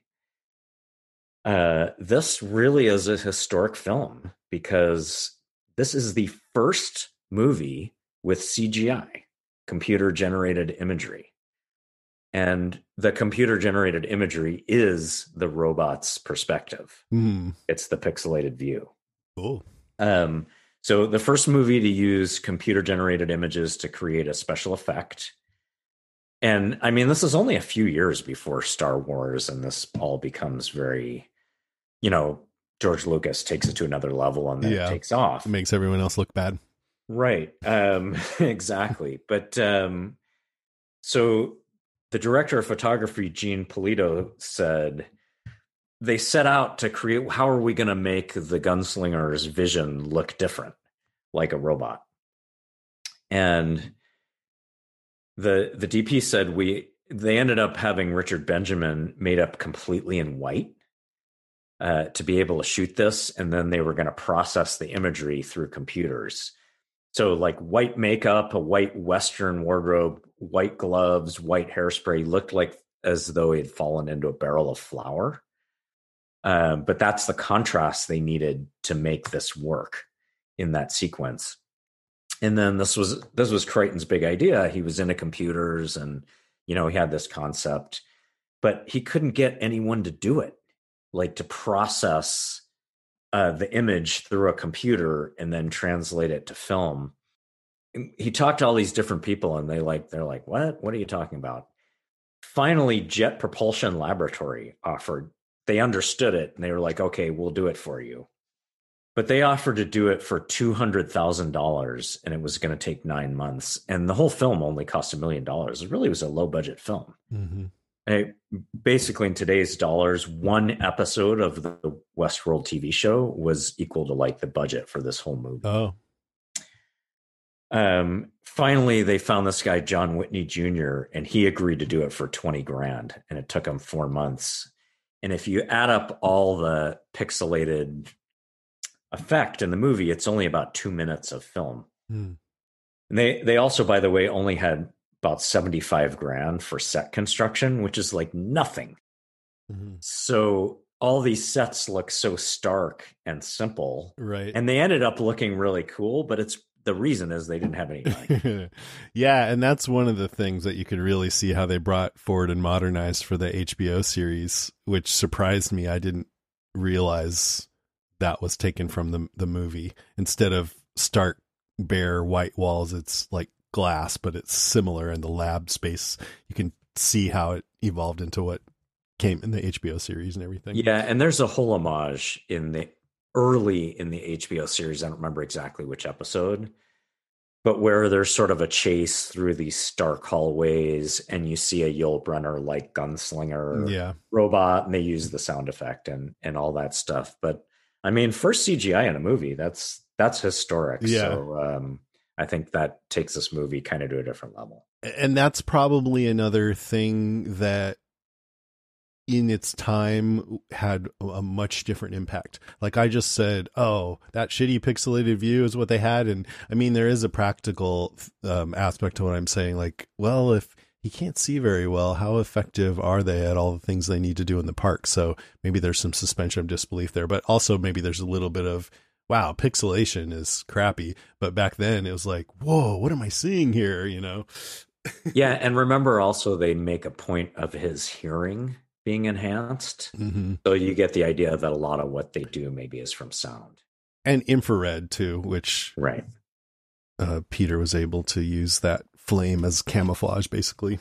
Uh, this really is a historic film because this is the first movie with C G I, computer generated imagery. And the computer generated imagery is the robot's perspective. Mm. It's the pixelated view. Cool. Um, so the first movie to use computer generated images to create a special effect. And I mean, this is only a few years before Star Wars, and this all becomes very, you know, George Lucas takes it to another level and then yeah. it takes off. It makes everyone else look bad. Right. Um, exactly. But um, so the director of photography, Gene Polito, said they set out to create, how are we going to make the gunslinger's vision look different, like a robot? And the the D P said we they ended up having Richard Benjamin made up completely in white uh, to be able to shoot this, and then they were going to process the imagery through computers. So like white makeup, a white Western wardrobe, white gloves, white hairspray, looked like as though he had fallen into a barrel of flour. Um, but that's the contrast they needed to make this work in that sequence. And then this was this was Crichton's big idea. He was into computers and, you know, he had this concept, but he couldn't get anyone to do it, like to process uh, the image through a computer and then translate it to film. And he talked to all these different people and they like, they're like, what? What are you talking about? Finally, Jet Propulsion Laboratory offered. They understood it and they were like, okay, we'll do it for you. But they offered to do it for two hundred thousand dollars and it was going to take nine months. And the whole film only cost a million dollars. It really was a low budget film. Mm-hmm. It, basically, in today's dollars, one episode of the Westworld T V show was equal to like the budget for this whole movie. Oh. Um, finally, they found this guy, John Whitney Junior, and he agreed to do it for twenty grand. And it took him four months. And if you add up all the pixelated effect in the movie, it's only about two minutes of film. Hmm. And they they also, by the way, only had about seventy-five grand for set construction, which is like nothing. Mm-hmm. So all these sets look so stark and simple, right? And they ended up looking really cool, but it's the reason is they didn't have any money. Yeah, and that's one of the things that you could really see how they brought forward and modernized for the H B O series, which surprised me. I didn't realize that was taken from the the movie. Instead of stark bare white walls, it's like glass, but it's similar in the lab space. You can see how it evolved into what came in the H B O series and everything. Yeah, and there's a whole homage in the early in the H B O series. I don't remember exactly which episode, but where there's sort of a chase through these stark hallways and you see a Yul Brynner like gunslinger yeah. robot, and they use the sound effect and and all that stuff. But I mean, first C G I in a movie, that's that's historic. Yeah. So um, I think that takes this movie kind of to a different level. And that's probably another thing that in its time had a much different impact. Like I just said, oh, that shitty pixelated view is what they had. And I mean, there is a practical um, aspect to what I'm saying. Like, well, if he can't see very well, how effective are they at all the things they need to do in the park? So maybe there's some suspension of disbelief there, but also maybe there's a little bit of, wow, pixelation is crappy. But back then it was like, whoa, what am I seeing here? You know? Yeah. And remember also they make a point of his hearing being enhanced. Mm-hmm. So you get the idea that a lot of what they do maybe is from sound. And infrared too, which right. uh, Peter was able to use that flame as camouflage, basically.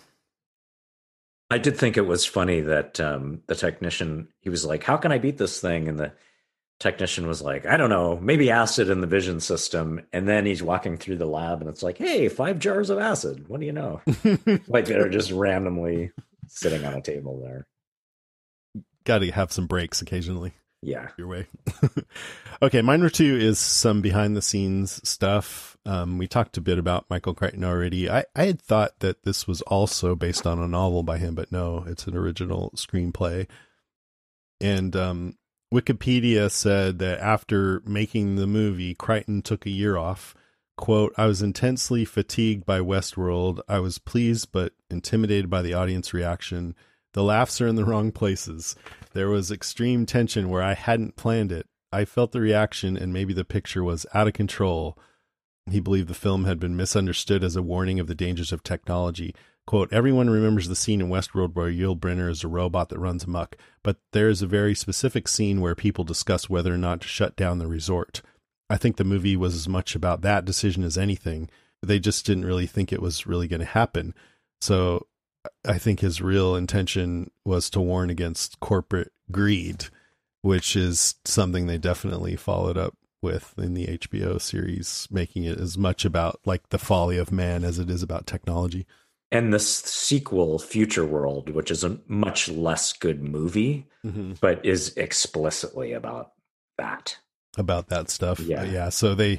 I did think it was funny that um, the technician, he was like, how can I beat this thing? And the technician was like, I don't know, maybe acid in the vision system. And then he's walking through the lab and it's like, hey, five jars of acid. What do you know? Like they're just randomly sitting on a table there. Got to have some breaks occasionally. Yeah. Your way. Okay, mine number two is some behind the scenes stuff. Um, we talked a bit about Michael Crichton already. I, I had thought that this was also based on a novel by him, but no, it's an original screenplay. And um, Wikipedia said that after making the movie, Crichton took a year off. Quote, I was intensely fatigued by Westworld. I was pleased but intimidated by the audience reaction. The laughs are in the wrong places. There was extreme tension where I hadn't planned it. I felt the reaction and maybe the picture was out of control. He believed the film had been misunderstood as a warning of the dangers of technology. Quote, everyone remembers the scene in Westworld where Yul Brynner is a robot that runs amok, but there is a very specific scene where people discuss whether or not to shut down the resort. I think the movie was as much about that decision as anything. They just didn't really think it was really going to happen. So I think his real intention was to warn against corporate greed, which is something they definitely followed up with in the H B O series, making it as much about like the folly of man as it is about technology. And the sequel, Future World, which is a much less good movie, mm-hmm. but is explicitly about that. About that stuff. Yeah. Uh, yeah. So they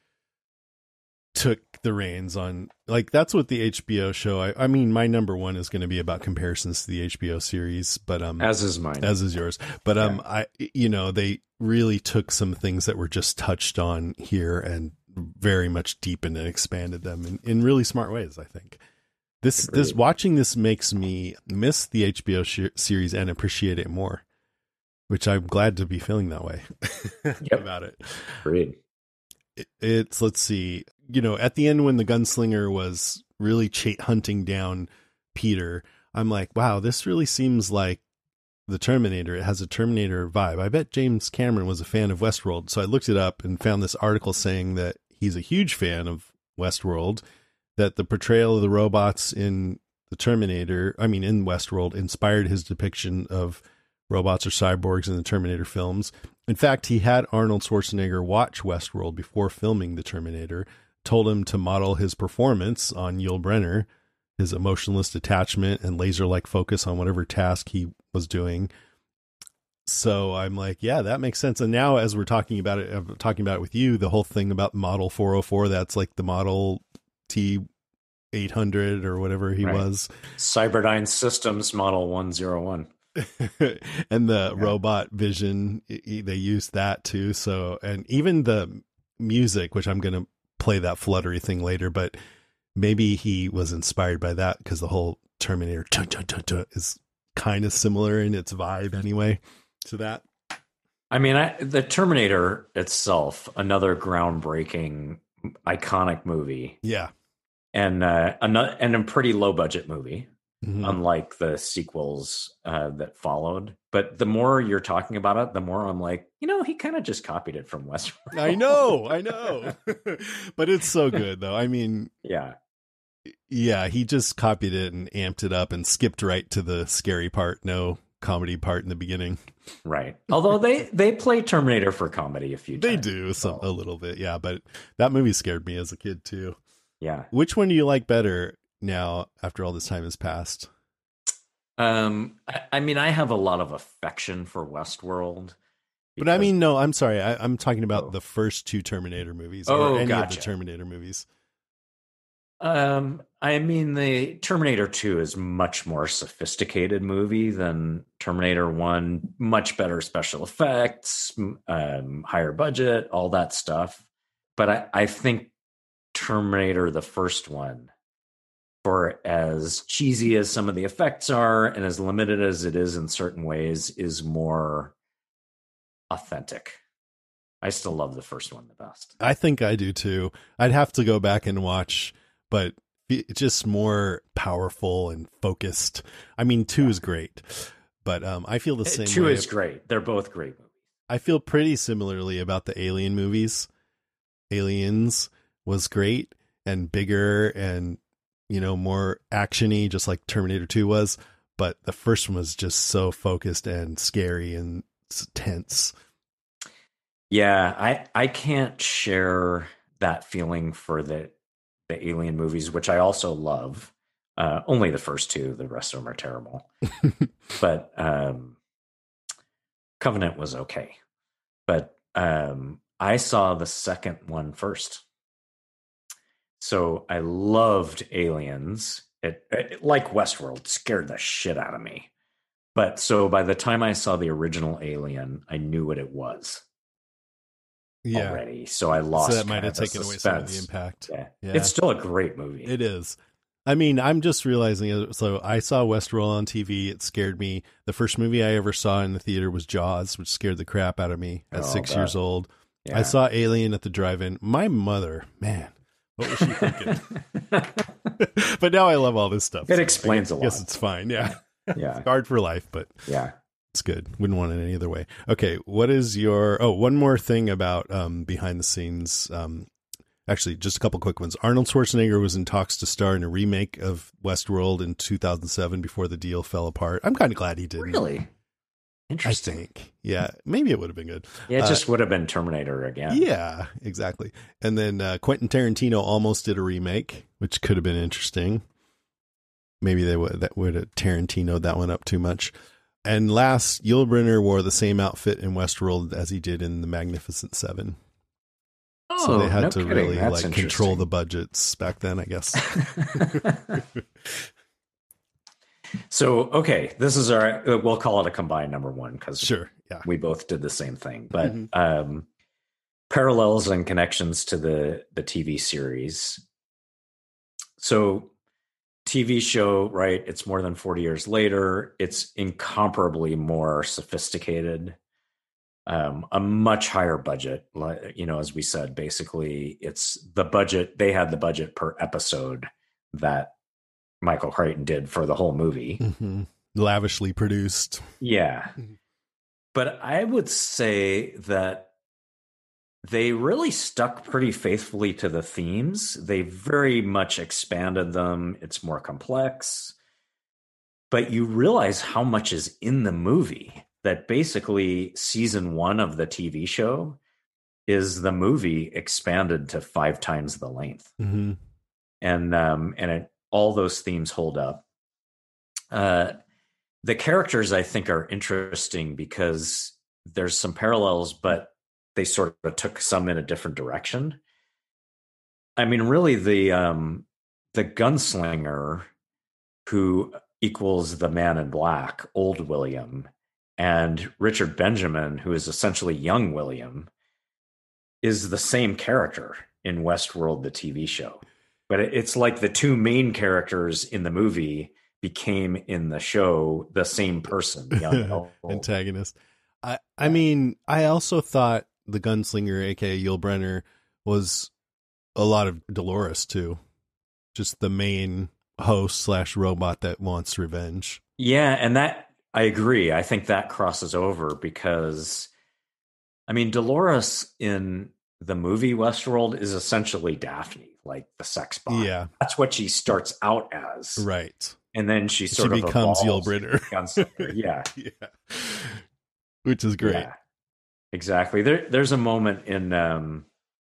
took the reins on, like, that's what the H B O show, I, I mean, my number one is going to be about comparisons to the H B O series, but, um, as is mine, as is yours. But, um, yeah. I, you know, they really took some things that were just touched on here and very much deepened and expanded them in, in really smart ways, I think. This, Agreed. this, watching this makes me miss the H B O sh- series and appreciate it more, which I'm glad to be feeling that way yep. about it. Agreed. It, it's, let's see, you know, at the end when the gunslinger was really ch- hunting down Peter, I'm like, wow, this really seems like the Terminator. It has a Terminator vibe. I bet James Cameron was a fan of Westworld. So I looked it up and found this article saying that he's a huge fan of Westworld, that the portrayal of the robots in the Terminator, I mean, in Westworld, inspired his depiction of robots or cyborgs in the Terminator films. In fact, he had Arnold Schwarzenegger watch Westworld before filming the Terminator, told him to model his performance on Yul Brynner, his emotionless detachment and laser-like focus on whatever task he was doing. So I'm like, yeah, that makes sense. And now as we're talking about it, I'm talking about it with you, the whole thing about Model four oh four, that's like the Model T eight hundred or whatever he right. was. Cyberdyne Systems Model one oh one. And the yeah. robot vision, they used that too. So, and even the music, which I'm going to play that fluttery thing later, but maybe he was inspired by that because the whole Terminator tuh, tuh, tuh, tuh, is kind of similar in its vibe anyway to that. I mean, I, the Terminator itself, another groundbreaking, iconic movie. Yeah. And, uh, another, and a pretty low budget movie. Mm-hmm. Unlike the sequels uh, that followed. But the more you're talking about it, the more I'm like, you know, he kind of just copied it from Westworld. I know, I know. But it's so good, though. I mean, yeah. Yeah, he just copied it and amped it up and skipped right to the scary part. No comedy part in the beginning. Right. Although they, they play Terminator for comedy a few they times. They do, some, a little bit, yeah. But that movie scared me as a kid, too. Yeah. Which one do you like better now after all this time has passed? Um, I, I mean, I have a lot of affection for Westworld. But I mean, no, I'm sorry. I, I'm talking about oh. the first two Terminator movies oh, or any gotcha. of the Terminator movies. Um, I mean, the Terminator two is much more sophisticated movie than Terminator one, much better special effects, um, higher budget, all that stuff. But I, I think Terminator, the first one, for as cheesy as some of the effects are and as limited as it is in certain ways, is more authentic. I still love the first one the best. I think I do too. I'd have to go back and watch, but it's just more powerful and focused. I mean, two yeah. is great, but um, I feel the same two way. Two is great. They're both great movies. I feel pretty similarly about the Alien movies. Aliens was great and bigger and, you know, more actiony, just like Terminator two was. But the first one was just so focused and scary and tense. Yeah, I I can't share that feeling for the the Alien movies, which I also love. Uh, only the first two; the rest of them are terrible. But um, Covenant was okay. But um, I saw the second one first, so I loved Aliens. It, it like Westworld scared the shit out of me. But so by the time I saw the original Alien, I knew what it was. Yeah. Already, so I lost. So that might have taken suspense. away some of the impact. Yeah. Yeah. It's still a great movie. It is. I mean, I'm just realizing. So I saw Westworld on T V. It scared me. The first movie I ever saw in the theater was Jaws, which scared the crap out of me at Oh, six that- years old. Yeah. I saw Alien at the drive-in. My mother, man, what was she thinking? But now I love all this stuff. It so explains I a guess lot. it's fine. Yeah. Yeah. It's hard for life, but Yeah. it's good. Wouldn't want it any other way. Okay, what is your... Oh, one more thing about um, behind the scenes. Um, actually, just a couple quick ones. Arnold Schwarzenegger was in talks to star in a remake of Westworld in two thousand seven before the deal fell apart. I'm kind of glad he didn't. Really I interesting. think. Yeah, maybe it would have been good. Yeah, it Uh, just would have been Terminator again. Yeah, exactly. And then uh, Quentin Tarantino almost did a remake, which could have been interesting. Maybe they would that would have Tarantino'd that one up too much. And last, Yul Brynner wore the same outfit in Westworld as he did in The Magnificent Seven. Oh, So they had no to kidding. really That's like control interesting. the budgets back then, I guess. So, okay, this is our, uh, we'll call it a combined number one because Sure. Yeah. we both did the same thing. But Mhm. um, parallels and connections to the, the T V series. So, T V show, right? It's more than forty years later. It's incomparably more sophisticated, um, a much higher budget. Like, you know, as we said, basically, it's the budget. They had the budget per episode that Michael Crichton did for the whole movie. hmm Lavishly produced. Yeah. Mhm. But I would say that they really stuck pretty faithfully to the themes. They very much expanded them. It's more complex. But you realize how much is in the movie, that basically season one of the T V show is the movie expanded to five times the length. hmm And um, and it, all those themes hold up. Uh, the characters, I think, are interesting because there's some parallels, but they sort of took some in a different direction. I mean, really, the um, the gunslinger who equals the Man in Black, old William, and Richard Benjamin, who is essentially young William, is the same character in Westworld, the T V show. But it's like the two main characters in the movie became in the show the same person, young and old. Antagonist. I, I mean, I also thought the gunslinger, aka Yul Brynner, was a lot of Dolores too. Just the main host slash robot that wants revenge. Yeah, and that I agree. I think that crosses over because, I mean, Dolores in the movie Westworld is essentially Daphne, like the sex bot. Yeah. That's what she starts out as. Right. And then she She sort of becomes Yul evolves Brynner. into Gunslinger. Yeah. Yeah. Which is great. Yeah, exactly. There, there's a moment in um,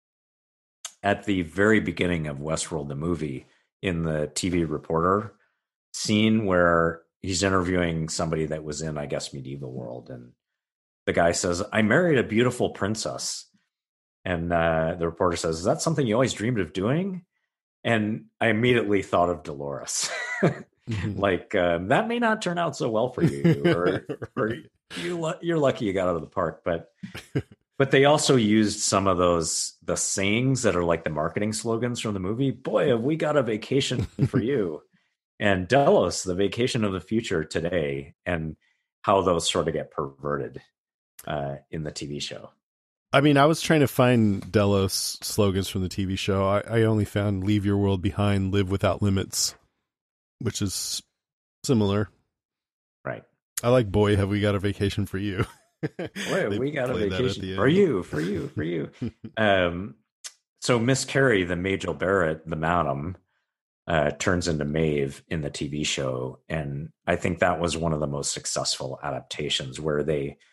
at the very beginning of Westworld, the movie, in the T V reporter scene where he's interviewing somebody that was in, I guess, medieval world, and the guy says, "I married a beautiful princess," and uh, the reporter says, "Is that something you always dreamed of doing?" And I immediately thought of Dolores. Mhm. Like um, that may not turn out so well for you, or, or you you're lucky you got out of the park. But but they also used some of those the sayings that are like the marketing slogans from the movie. Boy, have we got a vacation for you, and Delos, the vacation of the future today, and how those sort of get perverted uh, in the T V show. I mean, I was trying to find Delos slogans from the T V show. I, I only found "Leave your world behind, live without limits," which is similar. Right. I like "Boy, have we got a vacation for you." Boy, They we got a play that at vacation the for end. you, for you, for you. um, so Miss Carey, the Majel Barrett, the madam, uh, turns into Maeve in the T V show, and I think that was one of the most successful adaptations where they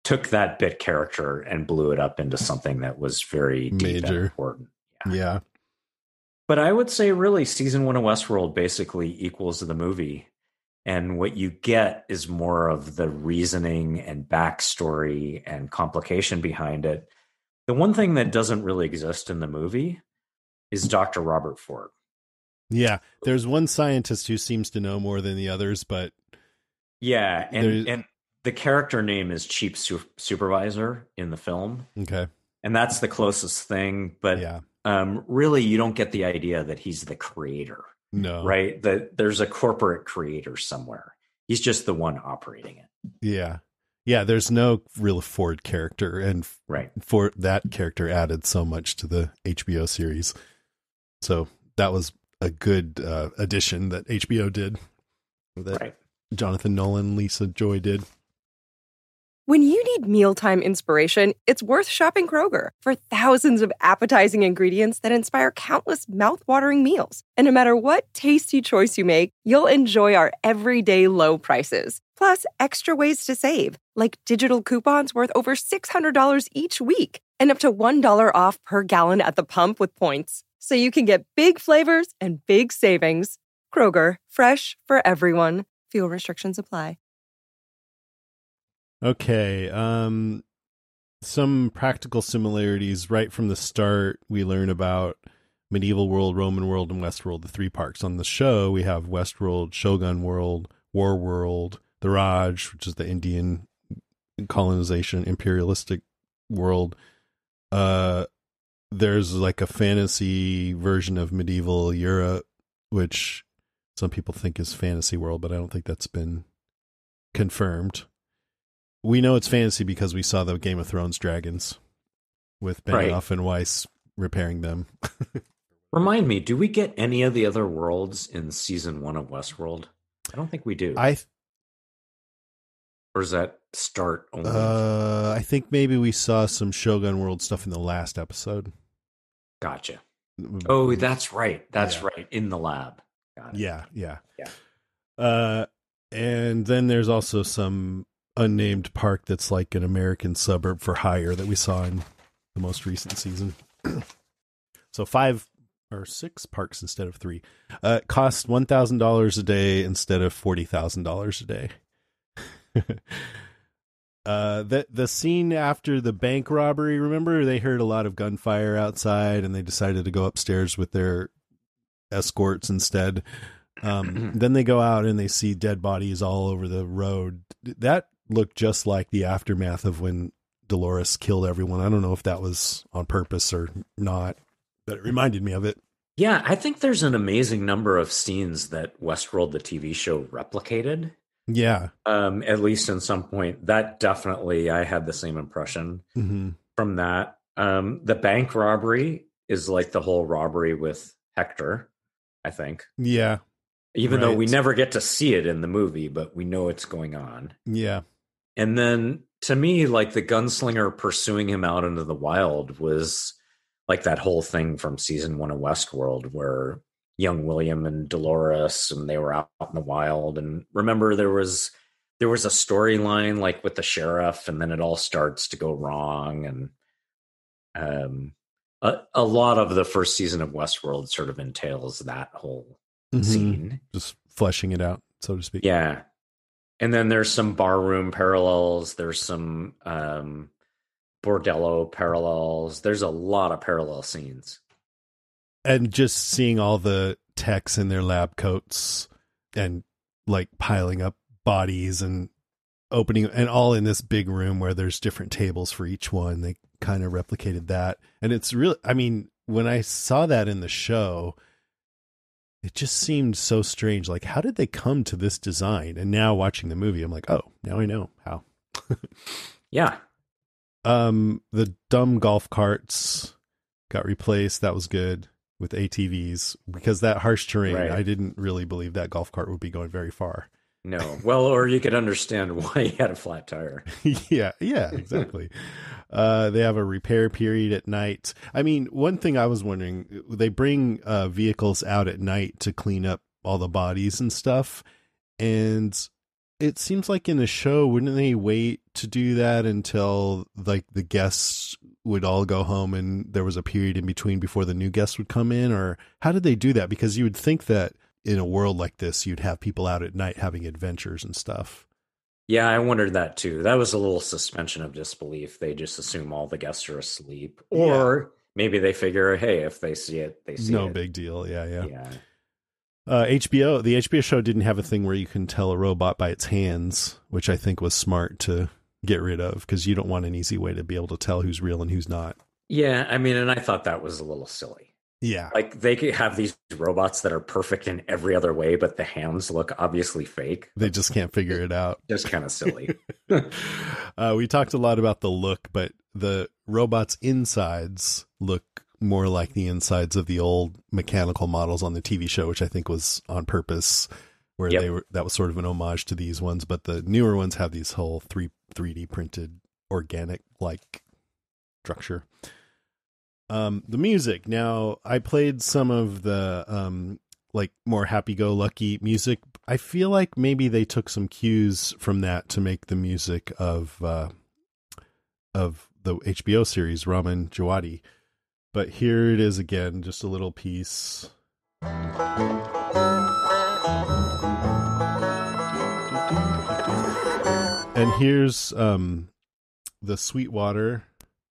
took that bit character and blew it up into something that was very deep Major. and important. Yeah. yeah. But I would say really season one of Westworld basically equals the movie. And what you get is more of the reasoning and backstory and complication behind it. The one thing that doesn't really exist in the movie is Doctor Robert Ford. Yeah. There's one scientist who seems to know more than the others, but yeah. And, and the character name is Chief Su- Supervisor in the film. Okay. And that's the closest thing. But yeah. um, really, you don't get the idea that he's the creator. No. Right? That there's a corporate creator somewhere. He's just the one operating it. Yeah. Yeah. There's no real Ford character. And right. for that character added so much to the H B O series. So that was a good uh, addition that H B O did. That right. Jonathan Nolan, Lisa Joy did. When you need mealtime inspiration, it's worth shopping Kroger for thousands of appetizing ingredients that inspire countless mouth-watering meals. And no matter what tasty choice you make, you'll enjoy our everyday low prices. Plus, extra ways to save, like digital coupons worth over six hundred dollars each week and up to one dollar off per gallon at the pump with points. So you can get big flavors and big savings. Kroger, fresh for everyone. Fuel restrictions apply. Okay, um, some practical similarities right from the start. We learn about Medieval World, Roman World, and Westworld, the three parks. On the show, we have Westworld, Shogun World, War World, the Raj, which is the Indian colonization, imperialistic world. Uh, there's like a fantasy version of medieval Europe, which some people think is fantasy world, but I don't think that's been confirmed. We know it's fantasy because we saw the Game of Thrones dragons with Benioff right. and Weiss repairing them. Remind me, do we get any of the other worlds in season one of Westworld? I don't think we do. I th- or does that start only? Uh, I think maybe we saw some Shogun World stuff in the last episode. Gotcha. Oh, that's right. That's yeah. right. In the lab. Got it. Yeah, yeah. Yeah. Uh, and then there's also some unnamed park that's like an American suburb for hire that we saw in the most recent season. So five or six parks instead of three. Uh, it cost one thousand dollars a day instead of forty thousand dollars a day. uh, the, the scene after the bank robbery, remember they heard a lot of gunfire outside and they decided to go upstairs with their escorts instead. Um, then they go out and they see dead bodies all over the road. That looked just like the aftermath of when Dolores killed everyone. I don't know if that was on purpose or not, but it reminded me of it. Yeah, I think there's an amazing number of scenes that Westworld, the T V show, replicated. Yeah. Um, at least in some point. That definitely, I had the same impression mm-hmm. from that. Um, the bank robbery is like the whole robbery with Hector, I think. Yeah. Even right. though we never get to see it in the movie, but we know it's going on. Yeah. And then to me, like the gunslinger pursuing him out into the wild was like that whole thing from season one of Westworld where young William and Dolores and they were out in the wild. And remember there was there was a storyline like with the sheriff and then it all starts to go wrong. And um, a, a lot of the first season of Westworld sort of entails that whole mm-hmm. scene. Just fleshing it out, so to speak. Yeah. And then there's some barroom parallels. There's some um, bordello parallels. There's a lot of parallel scenes. And just seeing all the techs in their lab coats and like piling up bodies and opening and all in this big room where there's different tables for each one. They kind of replicated that. And it's really, I mean, when I saw that in the show, it just seemed so strange. Like, how did they come to this design? And now watching the movie, I'm like, oh, now I know how. Yeah. Um, the dumb golf carts got replaced. That was good with A T Vs because that harsh terrain, right. I didn't really believe that golf cart would be going very far. No. Well, or you could understand why he had a flat tire. yeah. Yeah, exactly. uh, they have a repair period at night. I mean, one thing I was wondering, they bring uh, vehicles out at night to clean up all the bodies and stuff. And it seems like in the show, wouldn't they wait to do that until like the guests would all go home and there was a period in between before the new guests would come in? Or how did they do that? Because you would think that in a world like this, you'd have people out at night having adventures and stuff. Yeah, I wondered that too. That was a little suspension of disbelief. They just assume all the guests are asleep. Or yeah. maybe they figure, hey, if they see it, they see no it. No big deal. Yeah, yeah. Yeah. Uh, H B O, the H B O show didn't have a thing where you can tell a robot by its hands, which I think was smart to get rid of, because you don't want an easy way to be able to tell who's real and who's not. Yeah, I mean, and I thought that was a little silly. Yeah. Like they could have these robots that are perfect in every other way, but the hands look obviously fake. They just can't figure it out. Just kind of silly. uh, we talked a lot about the look, but the robots' insides look more like the insides of the old mechanical models on the T V show, which I think was on purpose, where yep. they were, that was sort of an homage to these ones. But the newer ones have these whole three, 3D printed organic like structure. Um, the music. Now, I played some of the um, like more happy-go-lucky music. I feel like maybe they took some cues from that to make the music of uh, of the H B O series Ramin Djawadi. But here it is again, just a little piece. And here's um, the Sweetwater.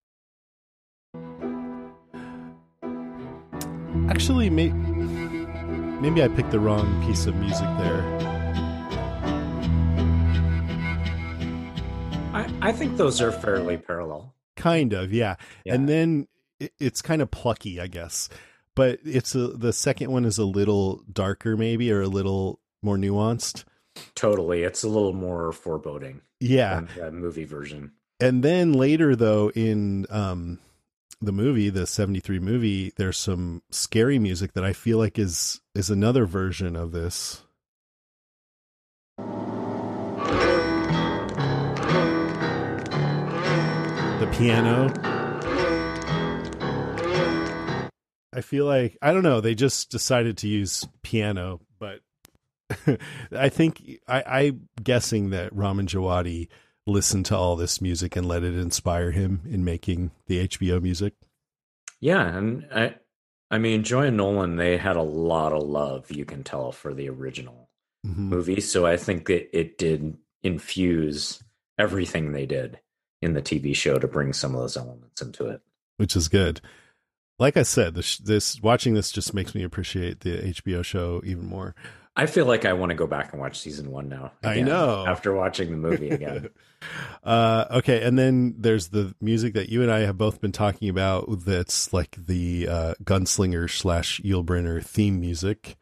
Actually, may- maybe I picked the wrong piece of music there. I, I think those are fairly parallel. Kind of, yeah. yeah. And then it, it's kind of plucky, I guess. But it's a, the second one is a little darker, maybe, or a little more nuanced. Totally. It's a little more foreboding. Yeah. Than the movie version. And then later, though, in... Um, the movie, the seventy-three movie, there's some scary music that I feel like is is another version of this. The piano. I feel like, I don't know, they just decided to use piano, but I think, I, I'm guessing that Ramin Djawadi listen to all this music and let it inspire him in making the H B O music. Yeah, and I I mean Joy and Nolan, they had a lot of love, you can tell, for the original mm-hmm. movie, so I think that it did infuse everything they did in the T V show to bring some of those elements into it, which is good. Like I said, this, this watching this just makes me appreciate the H B O show even more. I feel like I want to go back and watch season one now. Again, I know. After watching the movie again. uh, okay. And then there's the music that you and I have both been talking about. That's like the uh, Gunslinger slash Yul Brynner theme music.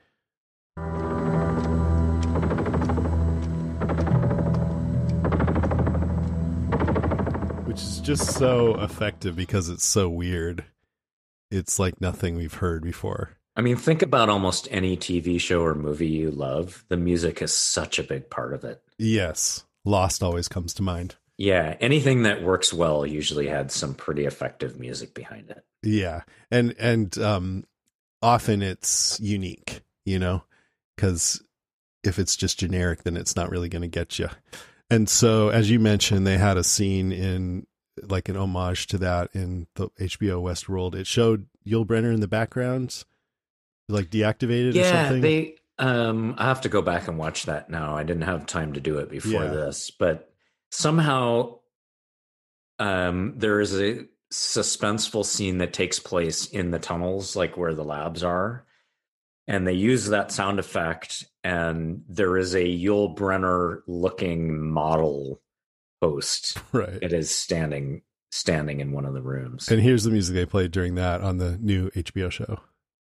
Which is just so effective because it's so weird. It's like nothing we've heard before. I mean, think about almost any T V show or movie you love. The music is such a big part of it. Yes. Lost always comes to mind. Yeah. Anything that works well usually had some pretty effective music behind it. Yeah. And, and, um, often it's unique, you know, because if it's just generic, then it's not really going to get you. And so, as you mentioned, they had a scene in like an homage to that in the H B O Westworld. It showed Yul Brynner in the background, like deactivated yeah, or something. Yeah, they. Um, I have to go back and watch that now. I didn't have time to do it before yeah. this, but somehow, um, there is a suspenseful scene that takes place in the tunnels, like where the labs are, and they use that sound effect. And there is a Yul Brynner looking model host. Right. It is standing standing in one of the rooms. And here's the music they played during that on the new H B O show.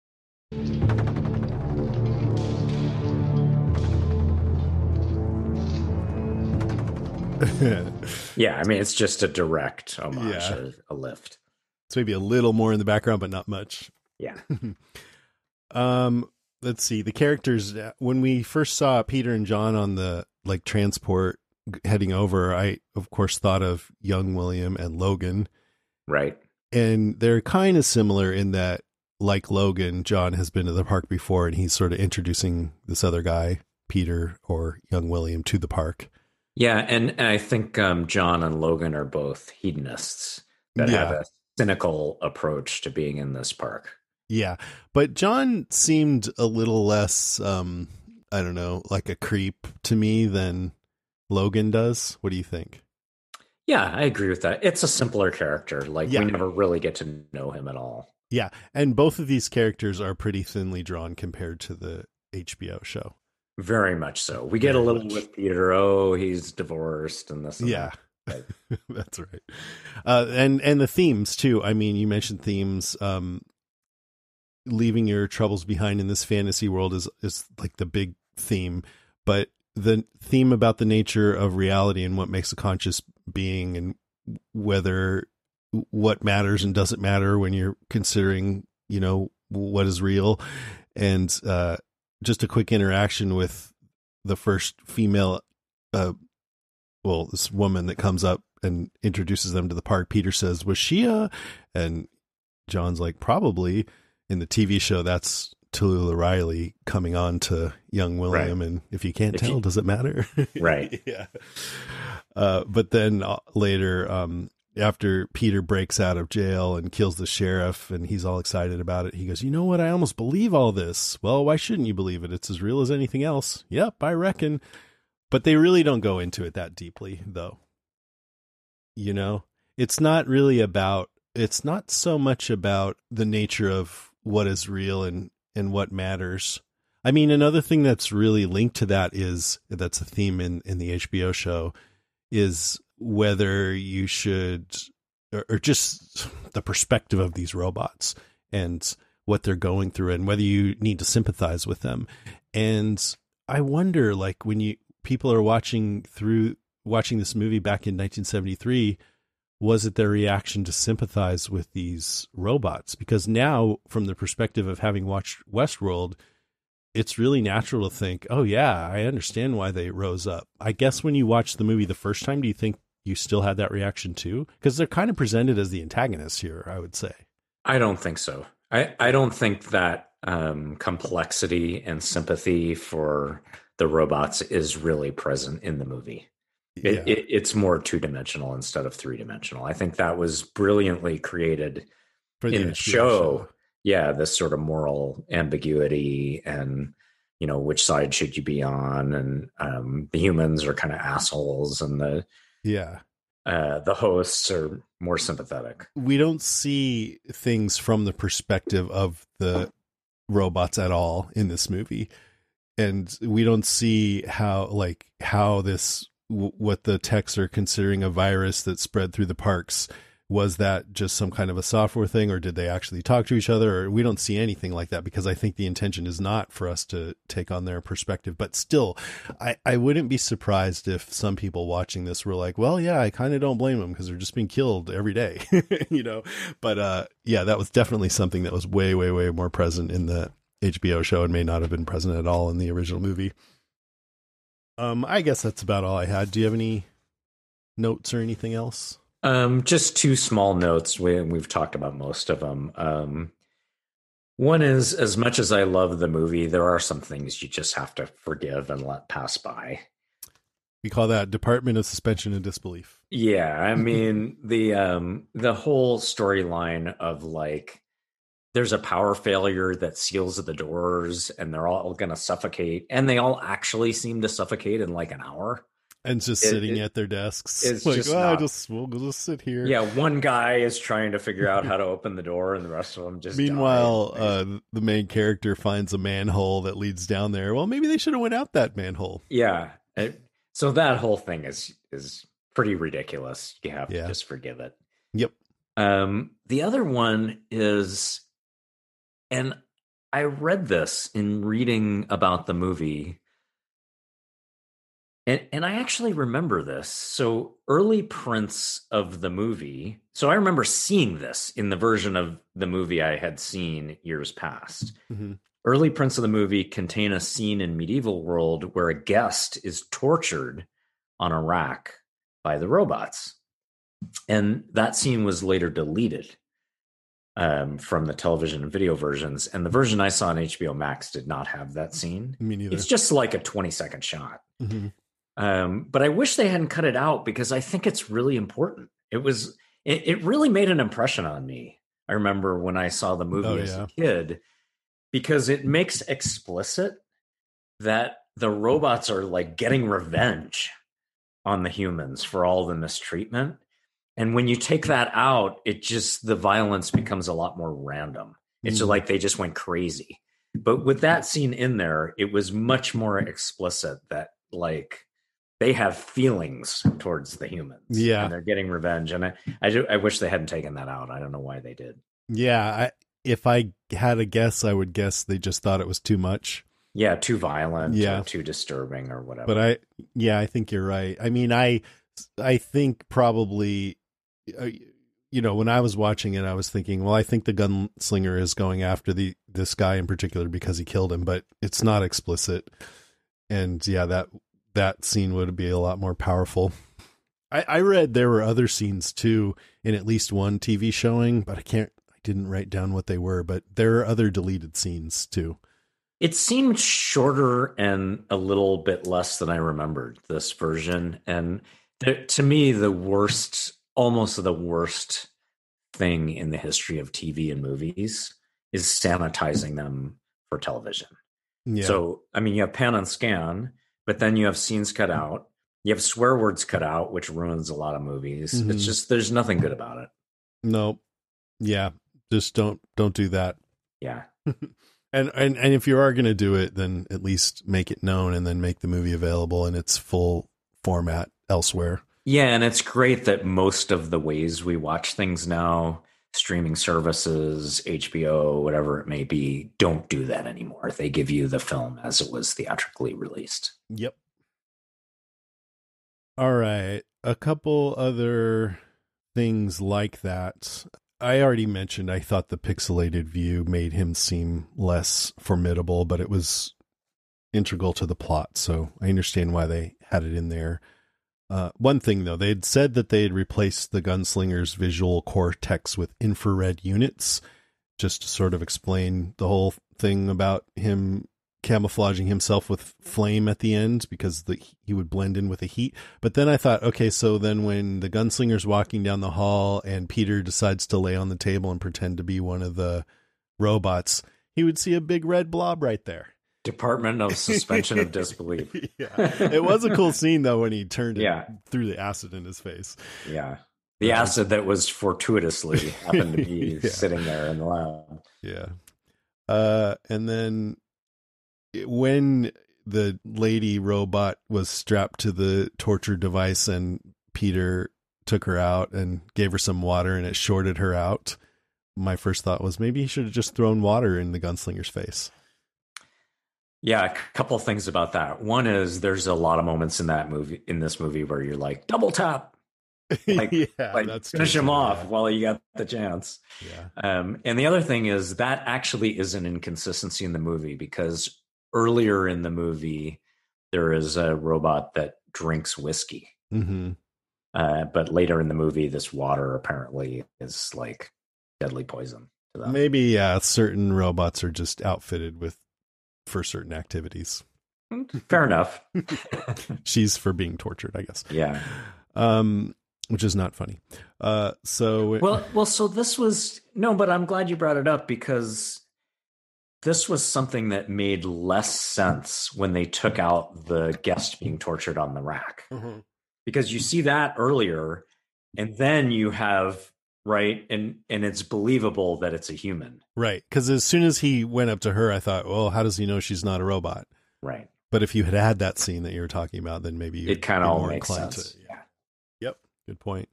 Yeah, I mean, it's just a direct homage, yeah. a, a lift. It's maybe a little more in the background, but not much. Yeah. um, let's see. The characters, when we first saw Peter and John on the like transport heading over, I, of course, thought of young William and Logan. Right. And they're kind of similar in that, like Logan, John has been to the park before and he's sort of introducing this other guy Peter or young William to the park. Yeah, and, and I think um, John and Logan are both hedonists that Yeah. have a cynical approach to being in this park. Yeah, but John seemed a little less, um, I don't know, like a creep to me than Logan does. What do you think? Yeah, I agree with that. It's a simpler character. Like, Yeah. we never really get to know him at all. Yeah, and both of these characters are pretty thinly drawn compared to the H B O show. Very much so. We get Very a little much. with Peter. Oh, he's divorced and this and Yeah, that. that's right. Uh, and and the themes too. I mean, you mentioned themes. Um, leaving your troubles behind in this fantasy world is is like the big theme, but the theme about the nature of reality and what makes a conscious being, and whether what matters and doesn't matter when you're considering, you know, what is real. And uh, just a quick interaction with the first female, uh, well, this woman that comes up and introduces them to the park. Peter says, "Was she a?" And John's like, "Probably." In the T V show, that's Tallulah Riley coming on to young William. Right. And if you can't if tell, you, does it matter? Right. Yeah. Uh, but then uh, later, um, after Peter breaks out of jail and kills the sheriff and he's all excited about it, he goes, "You know what? I almost believe all this." "Well, why shouldn't you believe it? It's as real as anything else." "Yep, I reckon." But they really don't go into it that deeply, though. You know, it's not really about, it's not so much about the nature of what is real and, and what matters. I mean, another thing that's really linked to that is, that's a theme in, in the H B O show, is whether you should, or, or just the perspective of these robots and what they're going through and whether you need to sympathize with them. And I wonder, like, when you, people are watching through, watching this movie back in nineteen seventy-three, was it their reaction to sympathize with these robots? Because now, from the perspective of having watched Westworld, it's really natural to think, oh yeah, I understand why they rose up. I guess when you watched the movie the first time, do you think you still had that reaction too? Because they're kind of presented as the antagonists here, I would say. I don't think so. I, I don't think that um, complexity and sympathy for the robots is really present in the movie. It, Yeah. it, it's more two-dimensional instead of three-dimensional. I think that was brilliantly created For in the H B O show. Yeah, this sort of moral ambiguity and, you know, which side should you be on? And um, the humans are kind of assholes and the Yeah. uh, the hosts are more sympathetic. We don't see things from the perspective of the robots at all in this movie. And we don't see how, like, how this, w- what the techs are considering a virus that spread through the parks. Was that just some kind of a software thing, or did they actually talk to each other? Or we don't see anything like that, because I think the intention is not for us to take on their perspective. But still, I, I wouldn't be surprised if some people watching this were like, well, yeah, I kind of don't blame them because they're just being killed every day, you know? But uh, yeah, that was definitely something that was way, way, way more present in the H B O show and may not have been present at all in the original movie. Um, I guess that's about all I had. Do you have any notes or anything else? Um, just two small notes. We, we've talked about most of them. Um, one is, as much as I love the movie, there are some things you just have to forgive and let pass by. We call that Department of Suspension and Disbelief. Yeah, I mean, the um, the whole storyline of, like, there's a power failure that seals the doors and they're all going to suffocate, and they all actually seem to suffocate in like an hour. And just It- sitting it- at their desks. it's like, just oh, not- just we'll just sit here. Yeah, one guy is trying to figure out how to open the door, and the rest of them just Meanwhile, die. uh, the main character finds a manhole that leads down there. Well, maybe they should have went out that manhole. yeah. It- so that whole thing is is pretty ridiculous. You have Yeah. to just forgive it. Yep. Um, the other one is, and I read this in reading about the movie, and, and I actually remember this. So early prints of the movie, so I remember seeing this in the version of the movie I had seen years past. Mm-hmm. Early prints of the movie contain a scene in medieval world where a guest is tortured on a rack by the robots. And that scene was later deleted. um, from the television and video versions. And the version I saw on H B O Max did not have that scene. Me neither. It's just like a twenty second shot. Mm-hmm. Um, but I wish they hadn't cut it out because I think it's really important. It was, it, it really made an impression on me. I remember when I saw the movie Oh, as yeah. a kid, because it makes explicit that the robots are like getting revenge on the humans for all the mistreatment. And when you take that out, it just, the violence becomes a lot more random. It's Mm. like they just went crazy. But with that scene in there, it was much more explicit that like they have feelings towards the humans. Yeah. And they're getting revenge. And I, I, do, I wish they hadn't taken that out. I don't know why they did. Yeah, I, if I had a guess, I would guess they just thought it was too much. Yeah, too violent, Yeah. or too disturbing or whatever. But I, yeah, I think you're right. I mean, I, I think probably, uh, you know, when I was watching it, I was thinking, well, I think the gunslinger is going after the this guy in particular because he killed him, but it's not explicit. And yeah, that that scene would be a lot more powerful. I, I read there were other scenes too in at least one T V showing, but I can't, I didn't write down what they were, but there are other deleted scenes too. It seemed shorter and a little bit less than I remembered, this version. And th- to me, the worst, almost the worst thing in the history of T V and movies is sanitizing them for television. Yeah. So, I mean, you have pan and scan, but then you have scenes cut out. You have swear words cut out, which ruins a lot of movies. Mhm. It's just, there's nothing good about it. no. Yeah. Just don't, don't do that. Yeah. And, and, and if you are going to do it, then at least make it known and then make the movie available in its full format elsewhere. Yeah, and it's great that most of the ways we watch things now, streaming services, H B O, whatever it may be, don't do that anymore. They give you the film as it was theatrically released. Yep. All right. A couple other things like that. I already mentioned I thought the pixelated view made him seem less formidable, but it was integral to the plot, so I understand why they had it in there. Uh, one thing, though, they had said that they had replaced the gunslinger's visual cortex with infrared units, just to sort of explain the whole thing about him camouflaging himself with flame at the end because the, he would blend in with the heat. But then I thought, okay, so then when the gunslinger's walking down the hall and Peter decides to lay on the table and pretend to be one of the robots, he would see a big red blob right there. Department of Suspension of Disbelief. Yeah. It was a cool scene, though, when he turned it Yeah. through the acid in his face. Yeah. The acid that was fortuitously happened to be Yeah. sitting there in the lab. Yeah. Uh, and then when the lady robot was strapped to the torture device and Peter took her out and gave her some water and it shorted her out, my first thought was maybe he should have just thrown water in the gunslinger's face. Yeah, a couple of things about that. One is there's a lot of moments in that movie, in this movie, where you're like, double tap. Like, yeah, like that's finish true. him off Yeah. while you got the chance. Yeah. Um, and the other thing is that actually is an inconsistency in the movie because earlier in the movie, there is a robot that drinks whiskey. Mm-hmm. Uh, but later in the movie, this water apparently is like deadly poison to them. Maybe, yeah, certain robots are just outfitted with for certain activities. Fair enough. She's for being tortured, I guess. Yeah. Um, which is not funny. Uh, so Well, well, so this was no, but I'm glad you brought it up because this was something that made less sense when they took out the guest being tortured on the rack. Mhm. Because you see that earlier, and then you have right, and and it's believable that it's a human, right, because as soon as he went up to her, I thought, well, how does he know she's not a robot? right? But if you had had that scene that you were talking about, then maybe you'd It kind be of all more makes inclined sense. to- Yeah. Yep, good point.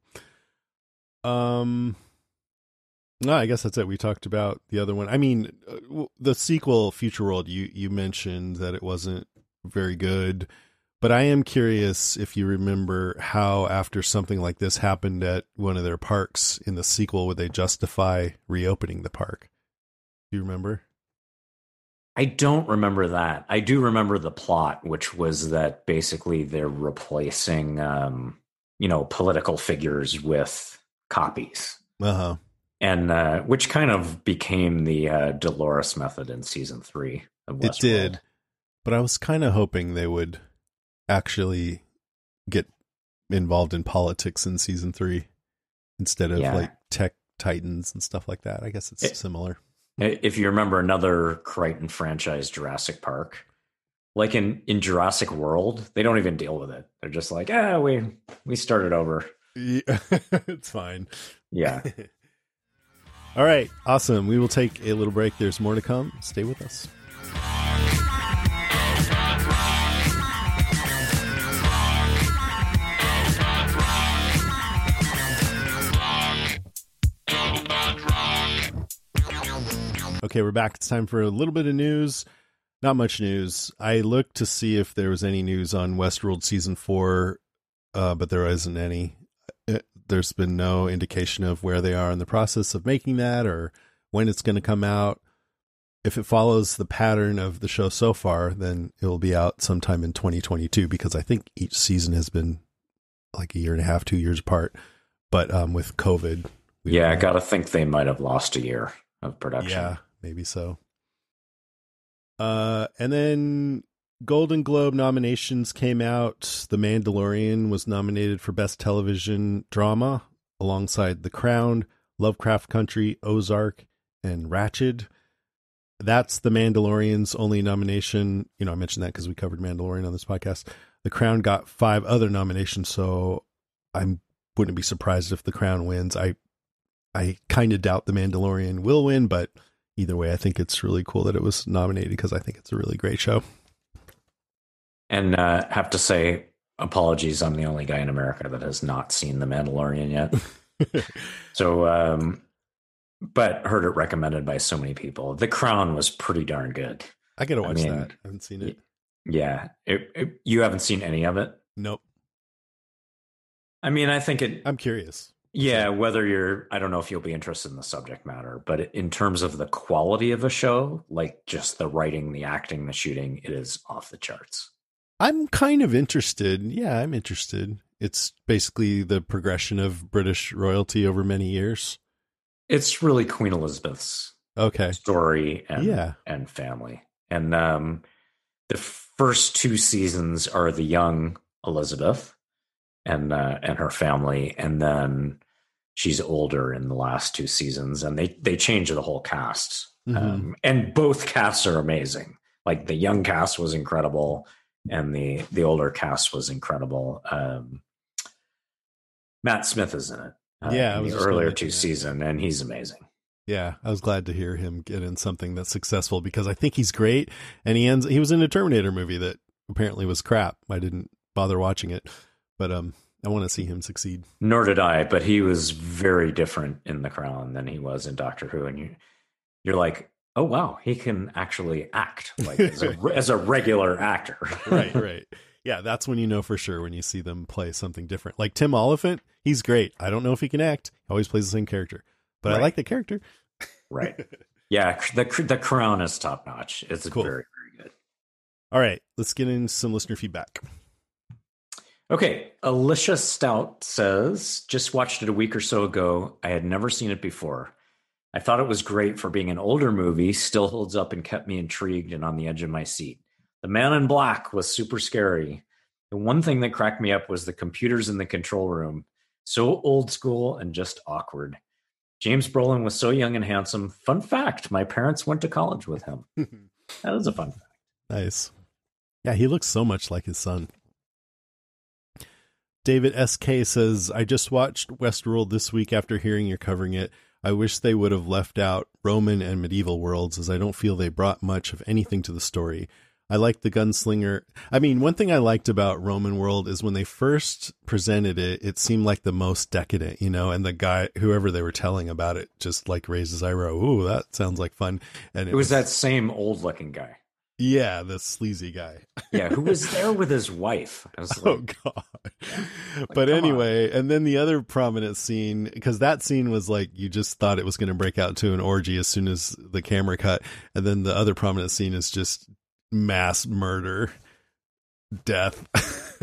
Um, no, I guess that's it. We talked about the other one. I mean, uh, w- the sequel, Future World. You you mentioned that it wasn't very good, but I am curious if you remember how after something like this happened at one of their parks in the sequel, would they justify reopening the park? Do you remember? I don't remember that. I do remember the plot, which was that basically they're replacing, um, you know, political figures with copies. Uh huh. and uh, which kind of became the uh, Dolores method in season three of Westworld. It did, but I was kind of hoping they would actually get involved in politics in season three instead of Yeah. like tech titans and stuff like that. I guess it's It- similar. If you remember another Crichton franchise, Jurassic Park, like in, in Jurassic World, they don't even deal with it. They're just like, ah, we we started over. Yeah, it's fine. Yeah. All right, awesome. We will take a little break. There's more to come. Stay with us. Okay, we're back. It's time for a little bit of news. Not much news. I looked to see if there was any news on Westworld season four, uh, but there isn't any. It, there's been no indication of where they are in the process of making that or when it's going to come out. If it follows the pattern of the show so far, then it will be out sometime in twenty twenty-two, because I think each season has been like a year and a half, two years apart. But um, with COVID, we Yeah, I don't know. got to think they might have lost a year of production. Yeah, maybe so. Uh, and then Golden Globe nominations came out. The Mandalorian was nominated for Best Television Drama alongside The Crown, Lovecraft Country, Ozark, and Ratched. That's The Mandalorian's only nomination. You know, I mentioned that because we covered Mandalorian on this podcast. The Crown got five other nominations, so I wouldn't be surprised if The Crown wins. I I kind of doubt The Mandalorian will win, but either way, I think it's really cool that it was nominated because I think it's a really great show. And uh, have to say, apologies, I'm the only guy in America that has not seen The Mandalorian yet. so, um, but heard it recommended by so many people. The Crown was pretty darn good. I gotta watch I mean, that. I haven't seen it. Yeah. It, it, you haven't seen any of it? Nope. I mean, I think it... I'm curious. Yeah, whether you're, I don't know if you'll be interested in the subject matter, but in terms of the quality of a show, like just the writing, the acting, the shooting, it is off the charts. I'm kind of interested. Yeah, I'm interested. It's basically the progression of British royalty over many years. It's really Queen Elizabeth's Okay. story and Yeah. and family. And um, the first two seasons are the young Elizabeth and uh, and her family, and then she's older in the last two seasons, and they they change the whole cast. Mhm. Um, and both casts are amazing. Like the young cast was incredible, and the the older cast was incredible. Um, Matt Smith is in it. Uh, Yeah, I in was the just gonna earlier mention two that. season, and he's amazing. Yeah, I was glad to hear him get in something that's successful because I think he's great. And he ends. He was in a Terminator movie that apparently was crap. I didn't bother watching it, but um, I want to see him succeed. Nor did I, but he was very different in The Crown than he was in Doctor Who, and you you're like, oh wow, he can actually act like as a, as a regular actor. Right, right. Yeah, that's when you know for sure when you see them play something different. Like Tim Oliphant, he's great. I don't know if he can act. He always plays the same character, but I Right. like the character. Right. Yeah, the the Crown is top notch. It's Cool. very very good. All right, let's get into some listener feedback. Okay, Alicia Stout says, just watched it a week or so ago. I had never seen it before. I thought it was great for being an older movie, still holds up and kept me intrigued and on the edge of my seat. The Man in Black was super scary. The one thing that cracked me up was the computers in the control room. So old school and just awkward. James Brolin was so young and handsome. Fun fact, my parents went to college with him. That is a fun fact. Nice. Yeah, he looks so much like his son. David S K says, I just watched Westworld this week after hearing you're covering it. I wish they would have left out Roman and medieval worlds, as I don't feel they brought much of anything to the story. I like the gunslinger. I mean, one thing I liked about Roman World is when they first presented it, it seemed like the most decadent, you know, and the guy, whoever they were telling about it, just like raised his eyebrow. Ooh, that sounds like fun. And It was that same old looking guy. Yeah, the sleazy guy. Yeah, who was there with his wife? I was like, Oh God! But come anyway, and then the other prominent scene, because that scene was like you just thought it was going to break out to an orgy as soon as the camera cut, and then the other prominent scene is just mass murder, death.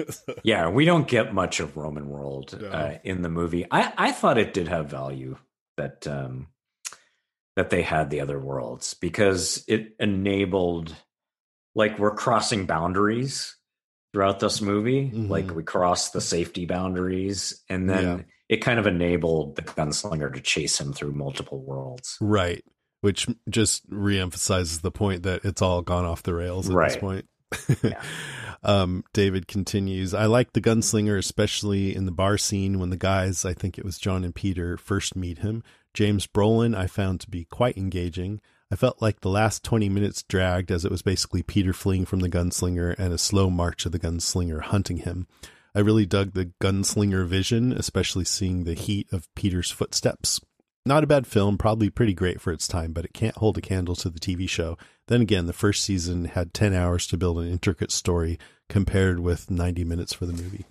yeah, we don't get much of Roman World No. uh, in the movie. I, I thought it did have value that um, that they had the other worlds, because it enabled, like, we're crossing boundaries throughout this movie. Mm-hmm. Like, we cross the safety boundaries, and then yeah. it kind of enabled the gunslinger to chase him through multiple worlds. Right. Which just reemphasizes the point that it's all gone off the rails at right. this point. yeah. um, David continues, I like the gunslinger, especially in the bar scene when the guys, I think it was John and Peter, first meet him. James Brolin I found to be quite engaging. I felt like the last twenty minutes dragged, as it was basically Peter fleeing from the gunslinger and a slow march of the gunslinger hunting him. I really dug the gunslinger vision, especially seeing the heat of Peter's footsteps. Not a bad film, probably pretty great for its time, but it can't hold a candle to the T V show. Then again, the first season had ten hours to build an intricate story compared with ninety minutes for the movie.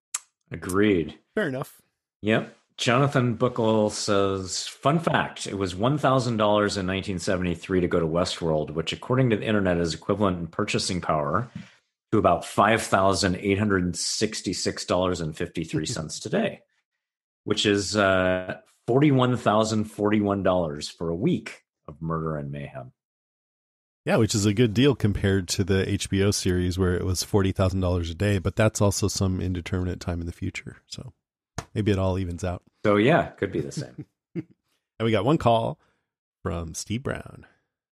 Agreed. Fair enough. Yep. Jonathan Buckle says, fun fact, it was one thousand dollars in nineteen seventy-three to go to Westworld, which according to the internet is equivalent in purchasing power to about five thousand eight hundred sixty-six dollars and fifty-three cents today, which is uh, forty-one thousand forty-one dollars for a week of Murder and Mayhem. Yeah, which is a good deal compared to the H B O series where it was forty thousand dollars a day, but that's also some indeterminate time in the future. So maybe it all evens out. So yeah, could be the same. And we got one call from Steve Brown.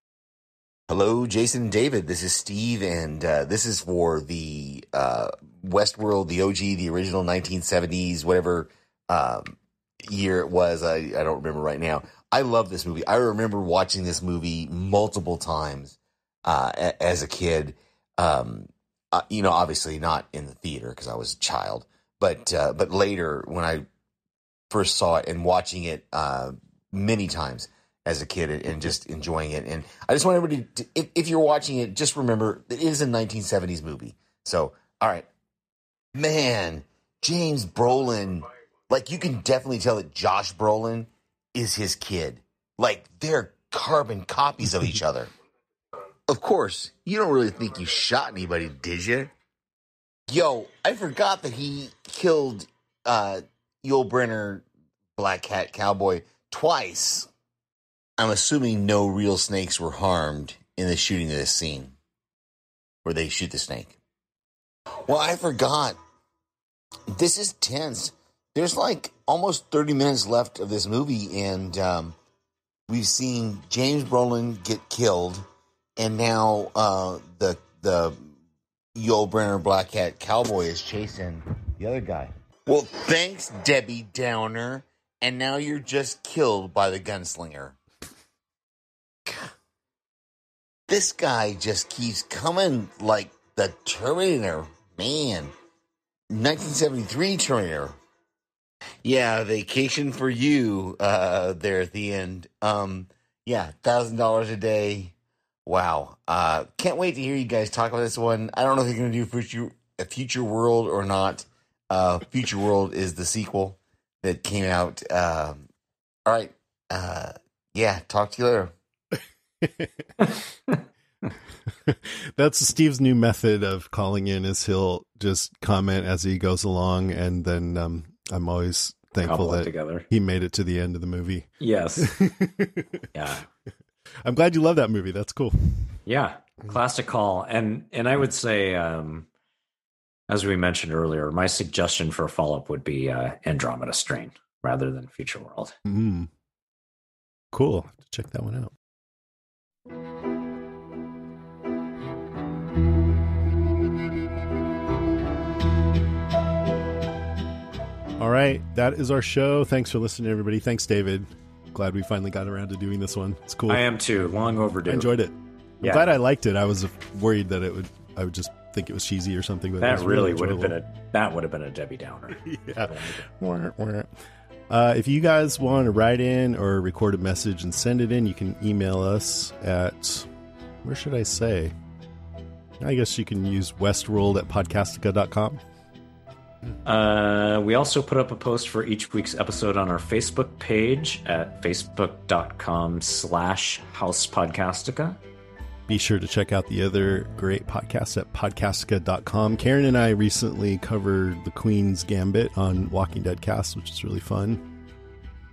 Hello, Jason and David. This is Steve, and uh, this is for the uh, Westworld, the O G, the original nineteen seventies, whatever um, year it was. I, I don't remember right now. I love this movie. I remember watching this movie multiple times uh, a- as a kid. Um, uh, you know, obviously not in the theater because I was a child, but uh, but later when I first saw it and watching it uh, many times as a kid and just enjoying it. And I just want everybody to, if, if you're watching it, just remember that it is a nineteen seventies movie. So, all right, man, James Brolin, like you can definitely tell that Josh Brolin is his kid. Like they're carbon copies of each other. Of course, you don't really think you shot anybody, did you? Yo, I forgot that he killed uh, Yul Brynner, Black Cat Cowboy, twice. I'm assuming no real snakes were harmed in the shooting of this scene where they shoot the snake. Well, I forgot. This is tense. There's like almost thirty minutes left of this movie, and um, we've seen James Brolin get killed, and now uh, the the Yul Brynner Black Cat Cowboy is chasing the other guy. Well, thanks, Debbie Downer, and now you're just killed by the gunslinger. This guy just keeps coming like the Terminator, man. nineteen seventy-three Terminator. Yeah, vacation for you uh, there at the end. Um, yeah, one thousand dollars a day. Wow. Uh, can't wait to hear you guys talk about this one. I don't know if you're going to do future, a Future World or not. Uh, Future World is the sequel that came out. Um, all right. Uh, yeah, talk to you later. That's Steve's new method of calling in, is he'll just comment as he goes along, and then um, I'm always thankful that together. He made it to the end of the movie. Yes. Yeah. I'm glad you love that movie. That's cool. Yeah. Classic call. And and I would say, um, as we mentioned earlier, my suggestion for a follow-up would be uh, Andromeda Strain rather than Future World. Mm. Cool. I'll have to check that one out. All right, that is our show. Thanks for listening, everybody. Thanks, David. Glad we finally got around to doing this one. It's cool. I am too. Long overdue. I enjoyed it. I'm yeah. glad I liked it. I was worried that it would. I would just think it was cheesy or something. But that really, really would have been a. That would have been a Debbie Downer. Yeah. Uh, if you guys want to write in or record a message and send it in, you can email us at. Where should I say? I guess you can use Westworld at podcastica dot com. Uh, we also put up a post for each week's episode on our Facebook page at facebook.com slash housepodcastica. Be sure to check out the other great podcasts at podcastica dot com. Karen and I recently covered The Queen's Gambit on Walking Dead Cast, which is really fun.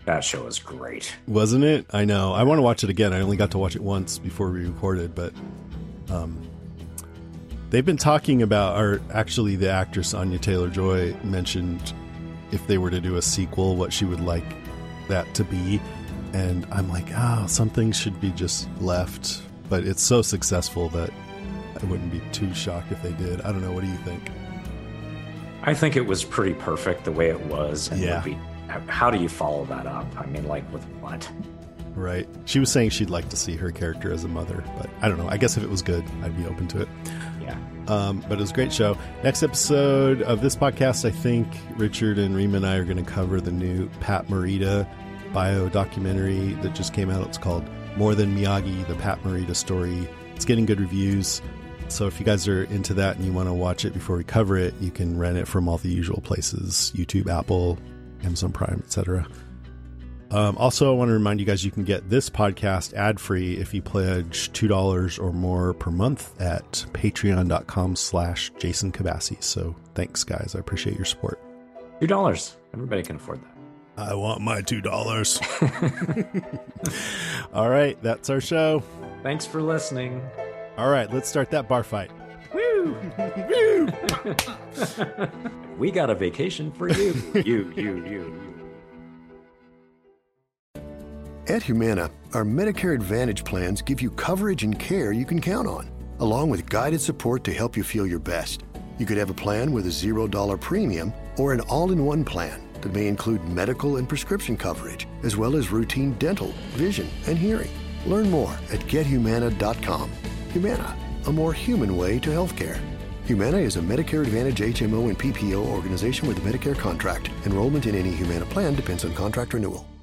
That show is great. Wasn't it? I know. I want to watch it again. I only got to watch it once before we recorded, but um, they've been talking about, or actually the actress Anya Taylor-Joy mentioned if they were to do a sequel, what she would like that to be. And I'm like, ah, oh, some things should be just left. But it's so successful that I wouldn't be too shocked if they did. I don't know. What do you think? I think it was pretty perfect the way it was. And yeah. Would be, how do you follow that up? I mean, like with what? Right. She was saying she'd like to see her character as a mother, but I don't know. I guess if it was good, I'd be open to it. Yeah. Um, but it was a great show. Next episode of this podcast, I think Richard and Rima and I are going to cover the new Pat Morita bio documentary that just came out. It's called More Than Miyagi, the Pat Morita story. It's getting good reviews. So if you guys are into that and you want to watch it before we cover it, you can rent it from all the usual places, YouTube, Apple, Amazon Prime, et cetera. Um, also, I want to remind you guys you can get this podcast ad-free if you pledge two dollars or more per month at patreon.com slash Jason Kabassi. So thanks, guys. I appreciate your support. two dollars. Everybody can afford that. I want my two dollars. All right. That's our show. Thanks for listening. All right. Let's start that bar fight. Woo! Woo! We got a vacation for you. You, you, you, you. At Humana, our Medicare Advantage plans give you coverage and care you can count on, along with guided support to help you feel your best. You could have a plan with a zero dollar premium or an all-in-one plan that may include medical and prescription coverage, as well as routine dental, vision, and hearing. Learn more at get humana dot com. Humana, a more human way to healthcare. Humana is a Medicare Advantage H M O and P P O organization with a Medicare contract. Enrollment in any Humana plan depends on contract renewal.